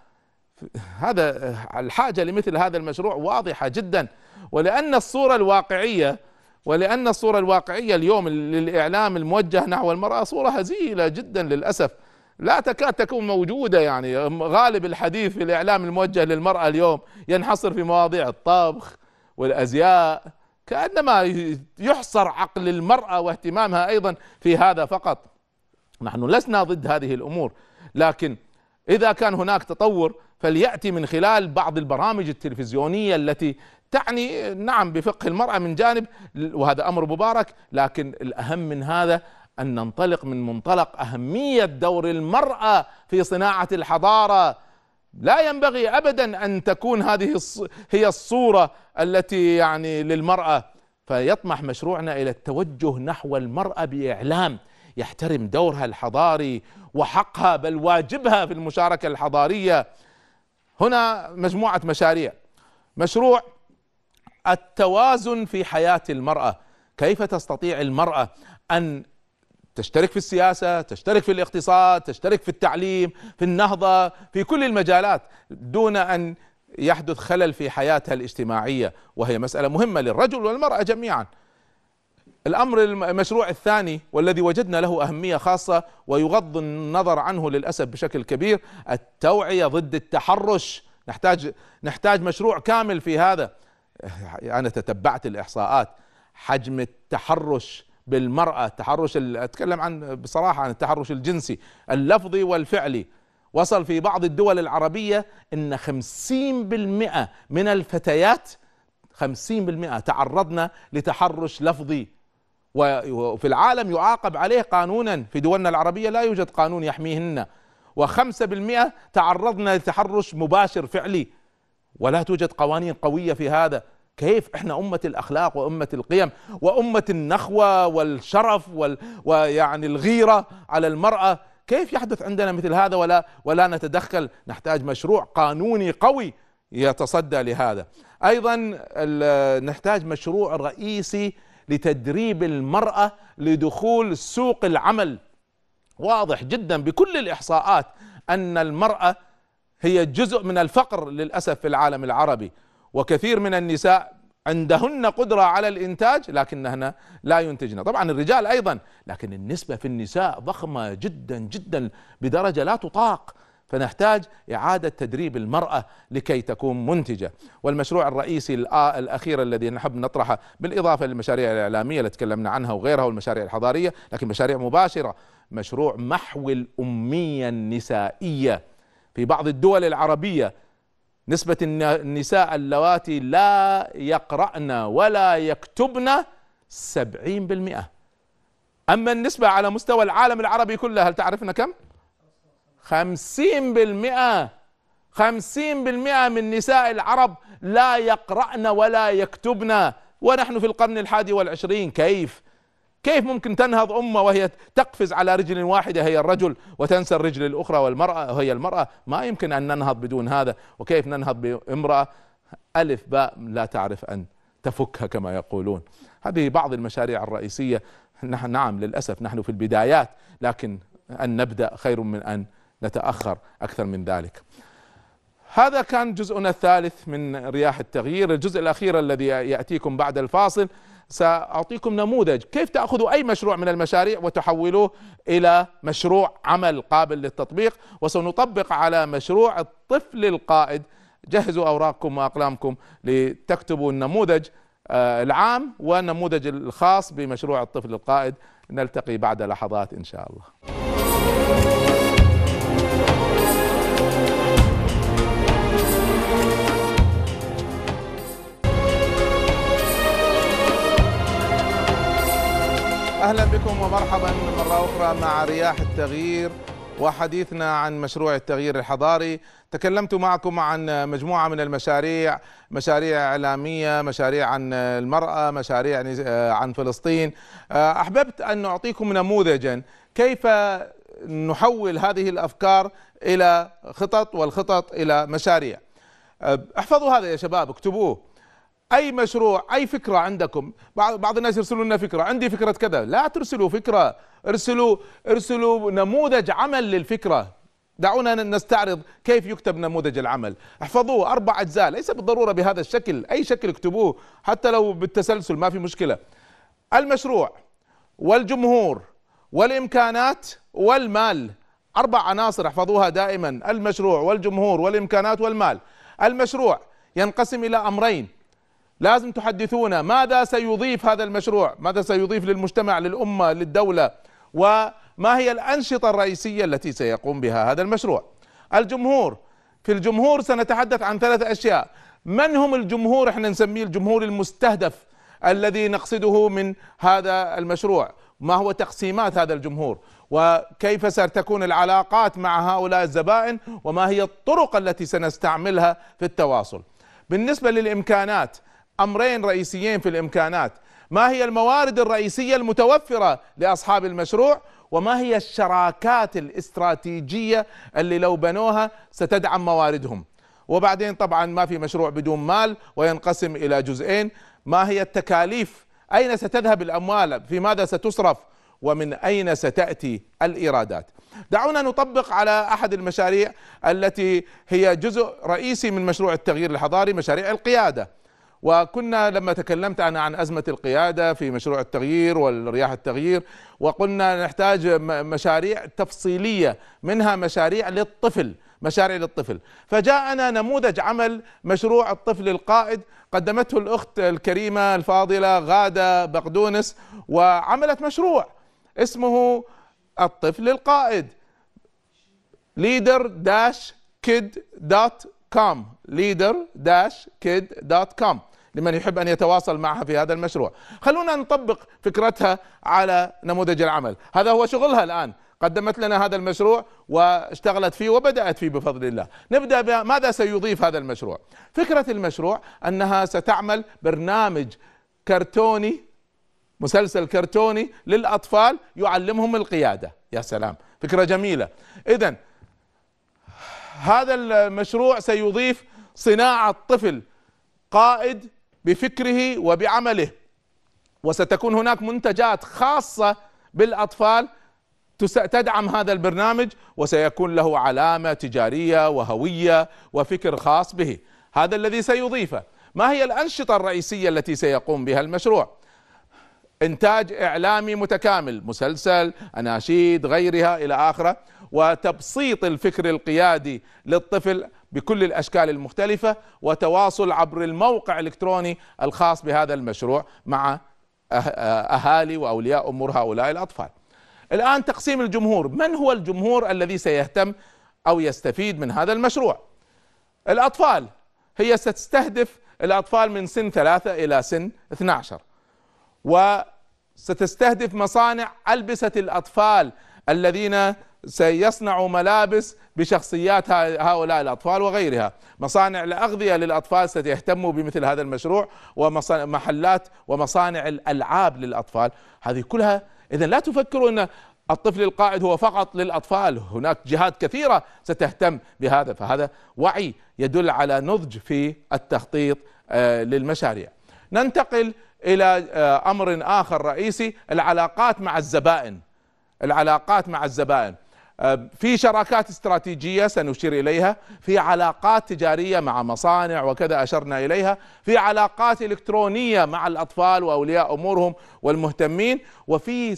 هذا الحاجة لمثل هذا المشروع واضحة جدا، ولأن الصورة الواقعية ولأن الصورة الواقعية اليوم للإعلام الموجه نحو المرأة صورة هزيلة جدا للأسف، لا تكاد تكون موجودة. يعني غالب الحديث في الإعلام الموجه للمرأة اليوم ينحصر في مواضيع الطبخ والأزياء، كأنما يحصر عقل المرأة واهتمامها أيضا في هذا فقط. نحن لسنا ضد هذه الأمور، لكن إذا كان هناك تطور فليأتي من خلال بعض البرامج التلفزيونية التي تعني نعم بفقه المرأة من جانب، وهذا أمر مبارك، لكن الأهم من هذا أن ننطلق من منطلق أهمية دور المرأة في صناعة الحضارة. لا ينبغي أبدا أن تكون هذه هي الصورة التي يعني للمرأة. فيطمح مشروعنا إلى التوجه نحو المرأة بإعلام يحترم دورها الحضاري وحقها بل واجبها في المشاركة الحضارية. هنا مجموعة مشاريع. مشروع التوازن في حياة المرأة، كيف تستطيع المرأة أن تشترك في السياسة، تشترك في الاقتصاد، تشترك في التعليم، في النهضة، في كل المجالات دون أن يحدث خلل في حياتها الاجتماعية، وهي مسألة مهمة للرجل والمرأة جميعا. الأمر المشروع الثاني والذي وجدنا له أهمية خاصة ويغض النظر عنه للأسف بشكل كبير، التوعية ضد التحرش. نحتاج نحتاج مشروع كامل في هذا. أنا تتبعت الإحصاءات، حجم التحرش بالمرأة، التحرش أتكلم عن بصراحة عن التحرش الجنسي اللفظي والفعلي، وصل في بعض الدول العربية إن خمسين بالمئة من الفتيات خمسين بالمئة تعرضن لتحرش لفظي، وفي العالم يعاقب عليه قانونا. في دولنا العربية لا يوجد قانون يحميهن. وخمسة بالمئة تعرضن لتحرش مباشر فعلي، ولا توجد قوانين قوية في هذا. كيف احنا أمة الأخلاق وأمة القيم وأمة النخوة والشرف وال... ويعني الغيرة على المرأة، كيف يحدث عندنا مثل هذا ولا ولا نتدخل؟ نحتاج مشروع قانوني قوي يتصدى لهذا. أيضا نحتاج مشروع رئيسي لتدريب المرأة لدخول سوق العمل. واضح جدا بكل الإحصاءات أن المرأة هي جزء من الفقر للأسف في العالم العربي، وكثير من النساء عندهن قدرة على الإنتاج لكنهن لا ينتجن. طبعا الرجال أيضا، لكن النسبة في النساء ضخمة جدا جدا بدرجة لا تطاق. فنحتاج إعادة تدريب المرأة لكي تكون منتجة. والمشروع الرئيسي الأخير الذي نحب نطرحه بالإضافة للمشاريع الإعلامية اللي تكلمنا عنها وغيرها والمشاريع الحضارية، لكن مشاريع مباشرة، مشروع محو الأمية النسائية. في بعض الدول العربية نسبة النساء اللواتي لا يقرأن ولا يكتبن سبعين بالمئة، أما النسبة على مستوى العالم العربي كله هل تعرفنا كم؟ خمسين بالمئة. خمسين بالمئة من نساء العرب لا يقرأن ولا يكتبن، ونحن في القرن الحادي والعشرين. كيف كيف ممكن تنهض أمة وهي تقفز على رجل واحدة هي الرجل وتنسى الرجل الأخرى والمرأة هي المرأة؟ ما يمكن أن ننهض بدون هذا. وكيف ننهض بامرأة ألف باء لا تعرف أن تفكها كما يقولون؟ هذه بعض المشاريع الرئيسية. نعم للأسف نحن في البدايات، لكن أن نبدأ خير من أن نتأخر أكثر من ذلك. هذا كان جزءنا الثالث من رياح التغيير. الجزء الأخير الذي يأتيكم بعد الفاصل سأعطيكم نموذج كيف تأخذوا أي مشروع من المشاريع وتحولوه إلى مشروع عمل قابل للتطبيق، وسنطبق على مشروع الطفل القائد. جهزوا أوراقكم وأقلامكم لتكتبوا النموذج العام والنموذج الخاص بمشروع الطفل القائد. نلتقي بعد لحظات إن شاء الله. أهلا بكم ومرحبا مرة أخرى مع رياح التغيير وحديثنا عن مشروع التغيير الحضاري. تكلمت معكم عن مجموعة من المشاريع، مشاريع إعلامية، مشاريع عن المرأة، مشاريع عن فلسطين. أحببت أن أعطيكم نموذجا كيف نحول هذه الأفكار إلى خطط والخطط إلى مشاريع. احفظوا هذا يا شباب، اكتبوه. أي مشروع، أي فكرة عندكم، بعض الناس يرسلوا لنا فكرة، عندي فكرة كذا. لا ترسلوا فكرة، ارسلوا ارسلوا نموذج عمل للفكرة. دعونا نستعرض كيف يكتب نموذج العمل. احفظوه أربع أجزاء، ليس بالضرورة بهذا الشكل، أي شكل اكتبوه حتى لو بالتسلسل ما في مشكلة. المشروع والجمهور والإمكانات والمال، أربع عناصر احفظوها دائما: المشروع والجمهور والإمكانات والمال. المشروع ينقسم إلى أمرين، لازم تحدثونا ماذا سيضيف هذا المشروع، ماذا سيضيف للمجتمع، للأمة، للدولة، وما هي الأنشطة الرئيسية التي سيقوم بها هذا المشروع. الجمهور، في الجمهور سنتحدث عن ثلاث أشياء. من هم الجمهور؟ احنا نسميه الجمهور المستهدف الذي نقصده من هذا المشروع، ما هو تقسيمات هذا الجمهور، وكيف ستكون العلاقات مع هؤلاء الزبائن، وما هي الطرق التي سنستعملها في التواصل. بالنسبة للإمكانات، أمرين رئيسيين في الإمكانات: ما هي الموارد الرئيسية المتوفرة لأصحاب المشروع، وما هي الشراكات الاستراتيجية اللي لو بنوها ستدعم مواردهم. وبعدين طبعا ما في مشروع بدون مال، وينقسم إلى جزئين: ما هي التكاليف، أين ستذهب الأموال، في ماذا ستصرف، ومن أين ستأتي الإيرادات. دعونا نطبق على أحد المشاريع التي هي جزء رئيسي من مشروع التغيير الحضاري، مشاريع القيادة. وكنا لما تكلمت أنا عن أزمة القيادة في مشروع التغيير والرياح التغيير، وقلنا نحتاج مشاريع تفصيلية، منها مشاريع للطفل، مشاريع للطفل. فجاءنا نموذج عمل مشروع الطفل القائد، قدمته الأخت الكريمة الفاضلة غادة بقدونس، وعملت مشروع اسمه الطفل القائد leader dash kid dot com leader dash kid dot com لمن يحب أن يتواصل معها في هذا المشروع. خلونا نطبق فكرتها على نموذج العمل. هذا هو شغلها الآن، قدمت لنا هذا المشروع واشتغلت فيه وبدأت فيه بفضل الله. نبدأ بماذا سيضيف هذا المشروع. فكرة المشروع أنها ستعمل برنامج كرتوني، مسلسل كرتوني للأطفال يعلمهم القيادة. يا سلام، فكرة جميلة. إذن هذا المشروع سيضيف صناعة طفل قائد بفكره وبعمله، وستكون هناك منتجات خاصة بالأطفال تدعم هذا البرنامج، وسيكون له علامة تجارية وهوية وفكر خاص به. هذا الذي سيضيفه. ما هي الأنشطة الرئيسية التي سيقوم بها المشروع؟ إنتاج إعلامي متكامل، مسلسل، أناشيد، غيرها إلى آخره، وتبسيط الفكر القيادي للطفل بكل الأشكال المختلفة، وتواصل عبر الموقع الإلكتروني الخاص بهذا المشروع مع أهالي وأولياء أمور هؤلاء الأطفال. الآن تقسيم الجمهور، من هو الجمهور الذي سيهتم أو يستفيد من هذا المشروع؟ الأطفال، هي ستستهدف الأطفال من سن ثلاثة إلى سن اثني عشر، وستستهدف مصانع ألبسة الأطفال الذين سيصنعوا ملابس بشخصيات هؤلاء الأطفال وغيرها، مصانع الأغذية للأطفال ستهتم بمثل هذا المشروع، ومحلات ومصانع الألعاب للأطفال. هذه كلها إذا لا تفكروا أن الطفل القاعد هو فقط للأطفال، هناك جهات كثيرة ستهتم بهذا، فهذا وعي يدل على نضج في التخطيط للمشاريع. ننتقل إلى أمر آخر رئيسي، العلاقات مع الزبائن. العلاقات مع الزبائن في شراكات استراتيجية سنشير إليها، في علاقات تجارية مع مصانع وكذا أشرنا إليها، في علاقات إلكترونية مع الأطفال وأولياء أمورهم والمهتمين، وفي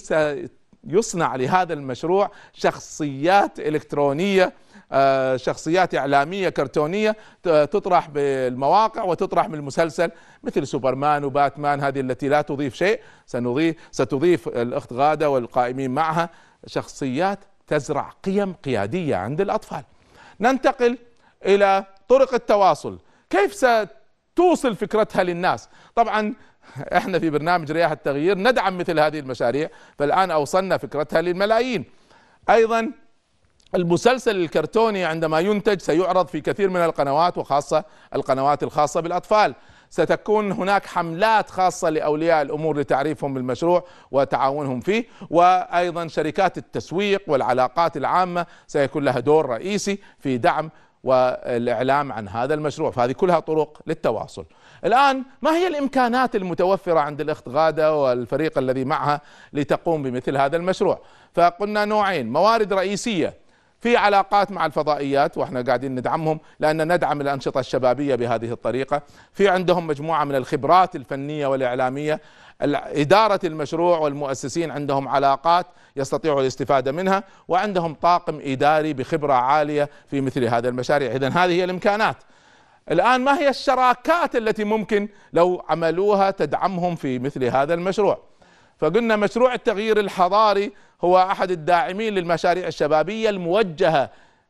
يصنع لهذا المشروع شخصيات إلكترونية، شخصيات إعلامية كرتونية تطرح بالمواقع وتطرح بالمسلسل، مثل سوبرمان وباتمان، هذه التي لا تضيف شيء، سنضيف ستضيف الأخت غادة والقائمين معها شخصيات تزرع قيم قيادية عند الأطفال. ننتقل إلى طرق التواصل، كيف ستوصل فكرتها للناس؟ طبعا احنا في برنامج رياح التغيير ندعم مثل هذه المشاريع، فالآن أوصلنا فكرتها للملايين. أيضا المسلسل الكرتوني عندما ينتج سيعرض في كثير من القنوات، وخاصة القنوات الخاصة بالأطفال. ستكون هناك حملات خاصة لأولياء الأمور لتعريفهم بالمشروع وتعاونهم فيه، وأيضا شركات التسويق والعلاقات العامة سيكون لها دور رئيسي في دعم والإعلام عن هذا المشروع، فهذه كلها طرق للتواصل. الآن ما هي الإمكانات المتوفرة عند الأخت غادة والفريق الذي معها لتقوم بمثل هذا المشروع؟ فقلنا نوعين، موارد رئيسية في علاقات مع الفضائيات، واحنا قاعدين ندعمهم لأن ندعم الأنشطة الشبابية بهذه الطريقة، في عندهم مجموعة من الخبرات الفنية والإعلامية، إدارة المشروع والمؤسسين عندهم علاقات يستطيعوا الاستفادة منها، وعندهم طاقم إداري بخبرة عالية في مثل هذا المشاريع. إذن هذه هي الإمكانات. الآن ما هي الشراكات التي ممكن لو عملوها تدعمهم في مثل هذا المشروع؟ فقلنا مشروع التغيير الحضاري هو أحد الداعمين للمشاريع الشبابية الموجهة.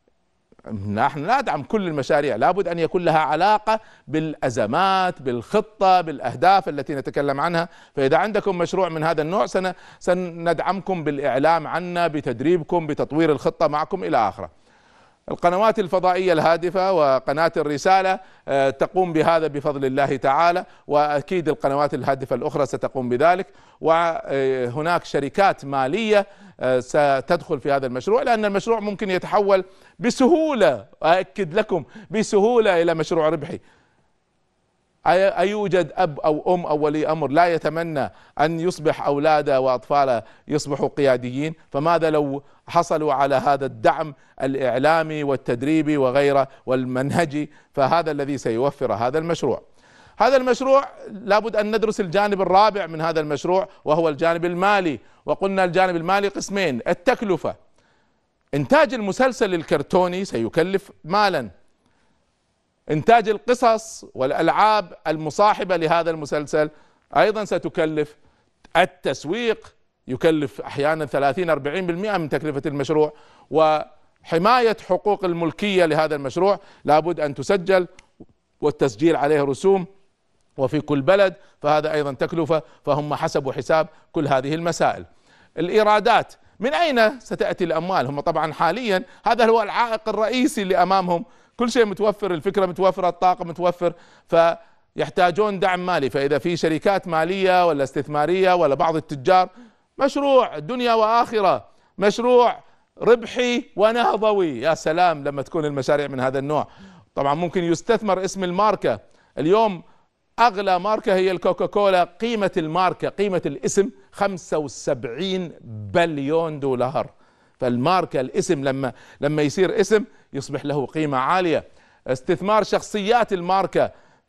نحن ندعم كل المشاريع، لابد أن يكون لها علاقة بالأزمات، بالخطة، بالأهداف التي نتكلم عنها. فإذا عندكم مشروع من هذا النوع سندعمكم بالإعلام عنه، بتدريبكم، بتطوير الخطة معكم إلى آخره. القنوات الفضائية الهادفة وقناة الرسالة تقوم بهذا بفضل الله تعالى، وأكيد القنوات الهادفة الأخرى ستقوم بذلك، وهناك شركات مالية ستدخل في هذا المشروع، لأن المشروع ممكن يتحول بسهولة، أؤكد لكم بسهولة، إلى مشروع ربحي. أيوجد أب أو أم أو ولي أمر لا يتمنى أن يصبح أولاده وأطفاله يصبحوا قياديين؟ فماذا لو حصلوا على هذا الدعم الإعلامي والتدريبي وغيره والمنهجي؟ فهذا الذي سيوفر هذا المشروع. هذا المشروع لابد أن ندرس الجانب الرابع من هذا المشروع، وهو الجانب المالي. وقلنا الجانب المالي قسمين: التكلفة، إنتاج المسلسل الكرتوني سيكلف مالا، إنتاج القصص والألعاب المصاحبة لهذا المسلسل أيضا ستكلف، التسويق يكلف أحيانا ثلاثين أربعين بالمئة من تكلفة المشروع، وحماية حقوق الملكية لهذا المشروع لابد أن تسجل والتسجيل عليه رسوم وفي كل بلد، فهذا أيضا تكلفة. فهم حسبوا حساب كل هذه المسائل. الإيرادات، من أين ستأتي الأموال؟ هم طبعا حاليا هذا هو العائق الرئيسي اللي أمامهم، كل شيء متوفر، الفكرة متوفرة، الطاقة متوفر، فيحتاجون دعم مالي. فإذا في شركات مالية ولا استثمارية ولا بعض التجار، مشروع دنيا وآخرة، مشروع ربحي ونهضوي، يا سلام لما تكون المشاريع من هذا النوع. طبعا ممكن يستثمر اسم الماركة. اليوم أغلى ماركة هي الكوكاكولا، قيمة الماركة، قيمة الاسم خمسة وسبعين بليون دولار. فالماركة، الاسم لما لما يصير اسم يصبح له قيمة عالية. استثمار شخصيات الماركة،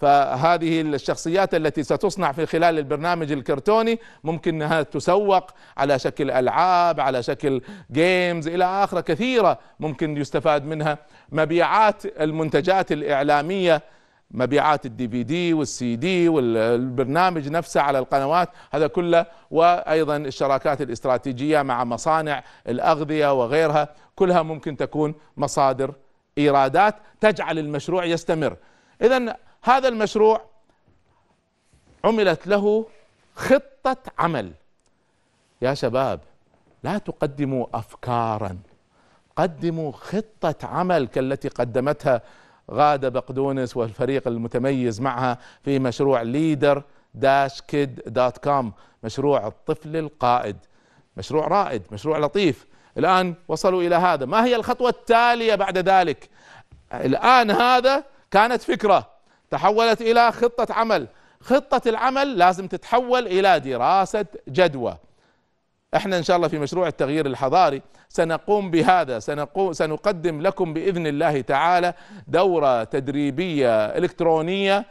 فهذه الشخصيات التي ستصنع في خلال البرنامج الكرتوني ممكن أنها تسوق على شكل ألعاب، على شكل جيمز إلى آخره كثيرة ممكن يستفاد منها. مبيعات المنتجات الإعلامية، مبيعات الدي في دي والسي دي والبرنامج نفسه على القنوات، هذا كله، وأيضا الشراكات الاستراتيجية مع مصانع الأغذية وغيرها، كلها ممكن تكون مصادر إيرادات تجعل المشروع يستمر. إذن هذا المشروع عملت له خطة عمل. يا شباب لا تقدموا أفكارا، قدموا خطة عمل كالتي قدمتها غادة بقدونس والفريق المتميز معها في مشروع ليدر داش كيد دوت كوم، مشروع الطفل القائد، مشروع رائد، مشروع لطيف. الآن وصلوا إلى هذا، ما هي الخطوة التالية بعد ذلك؟ الآن هذا كانت فكرة تحولت إلى خطة عمل، خطة العمل لازم تتحول إلى دراسة جدوى. احنا ان شاء الله في مشروع التغيير الحضاري سنقوم بهذا، سنقوم سنقدم لكم بإذن الله تعالى دورة تدريبية إلكترونية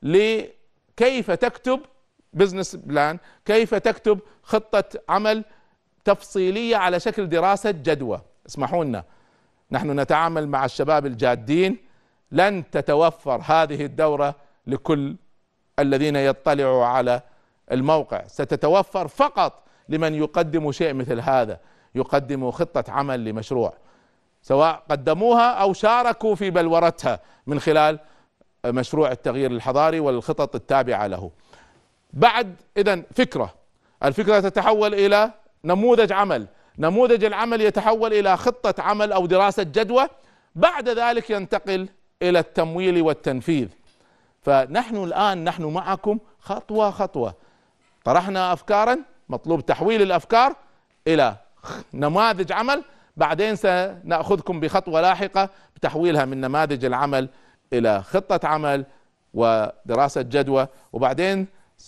لكيف تكتب بزنس بلان، كيف تكتب خطة عمل تفصيلية على شكل دراسة جدوى. اسمحوا لنا، نحن نتعامل مع الشباب الجادين، لن تتوفر هذه الدورة لكل الذين يطلعوا على الموقع، ستتوفر فقط لمن يقدم شيء مثل هذا، يقدموا خطة عمل لمشروع، سواء قدموها أو شاركوا في بلورتها من خلال مشروع التغيير الحضاري والخطط التابعة له. بعد إذن فكرة، الفكرة تتحول إلى نموذج عمل، نموذج العمل يتحول إلى خطة عمل أو دراسة جدوى، بعد ذلك ينتقل إلى التمويل والتنفيذ. فنحن الآن نحن معكم خطوة خطوة، طرحنا أفكارا، مطلوب تحويل الأفكار إلى نماذج عمل، بعدين سنأخذكم بخطوة لاحقة بتحويلها من نماذج العمل إلى خطة عمل ودراسة جدوى، وبعدين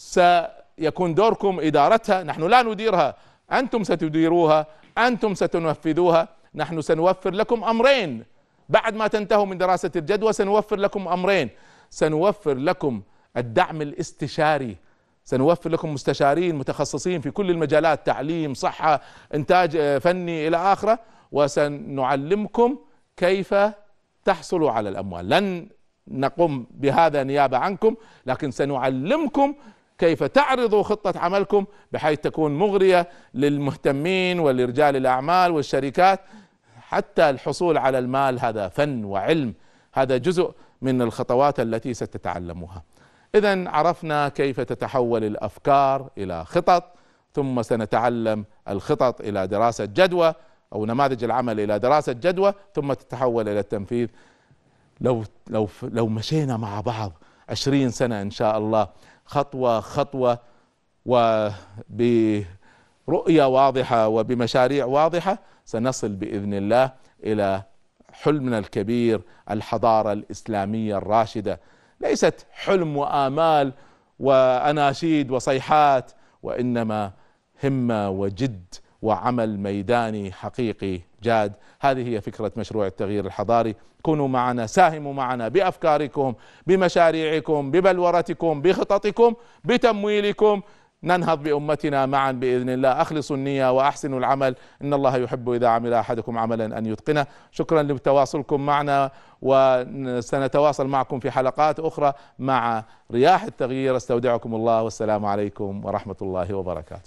سيكون دوركم إدارتها. نحن لا نديرها، أنتم ستديروها، أنتم ستنفذوها. نحن سنوفر لكم أمرين بعد ما تنتهوا من دراسة الجدوى، سنوفر لكم أمرين، سنوفر لكم الدعم الاستشاري، سنوفر لكم مستشارين متخصصين في كل المجالات، تعليم، صحة، إنتاج فني إلى آخره، وسنعلمكم كيف تحصلوا على الأموال. لن نقوم بهذا نيابة عنكم، لكن سنعلمكم كيف تعرضوا خطة عملكم بحيث تكون مغرية للمهتمين ولرجال الأعمال والشركات. حتى الحصول على المال هذا فن وعلم، هذا جزء من الخطوات التي ستتعلموها. إذن عرفنا كيف تتحول الأفكار إلى خطط، ثم سنتعلم الخطط إلى دراسة جدوى أو نماذج العمل إلى دراسة جدوى، ثم تتحول إلى التنفيذ. لو لو لو مشينا مع بعض عشرين سنة إن شاء الله، خطوة خطوة وبرؤية واضحة وبمشاريع واضحة، سنصل بإذن الله إلى حلمنا الكبير، الحضارة الإسلامية الراشدة. ليست حلم وآمال وأناشيد وصيحات، وإنما همة وجد وعمل ميداني حقيقي جاد. هذه هي فكرة مشروع التغيير الحضاري. كونوا معنا، ساهموا معنا بأفكاركم، بمشاريعكم، ببلورتكم، بخططكم، بتمويلكم، ننهض بأمتنا معا بإذن الله. أخلصوا النية وأحسنوا العمل، إن الله يحب إذا عمل أحدكم عملا أن يتقنه. شكرا لتواصلكم معنا، وسنتواصل معكم في حلقات أخرى مع رياح التغيير. استودعكم الله، والسلام عليكم ورحمة الله وبركاته.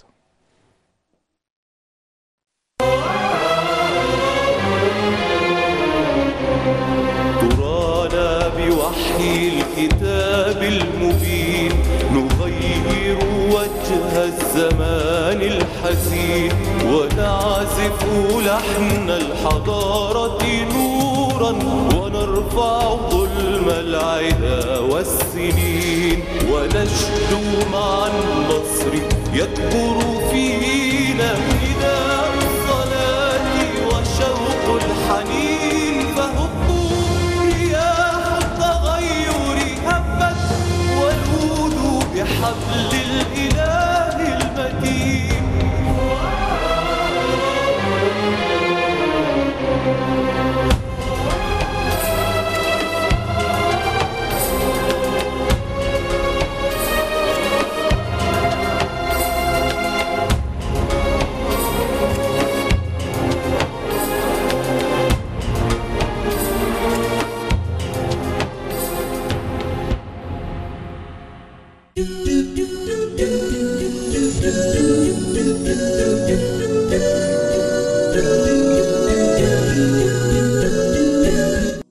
ترانا بوحي الكتاب المبين نغير وجه الزمان الحزين، ونعزف لحن الحضارة نورا، ونرفع ظلم العدا والسنين، ونشدو مع النصر يكبر فينا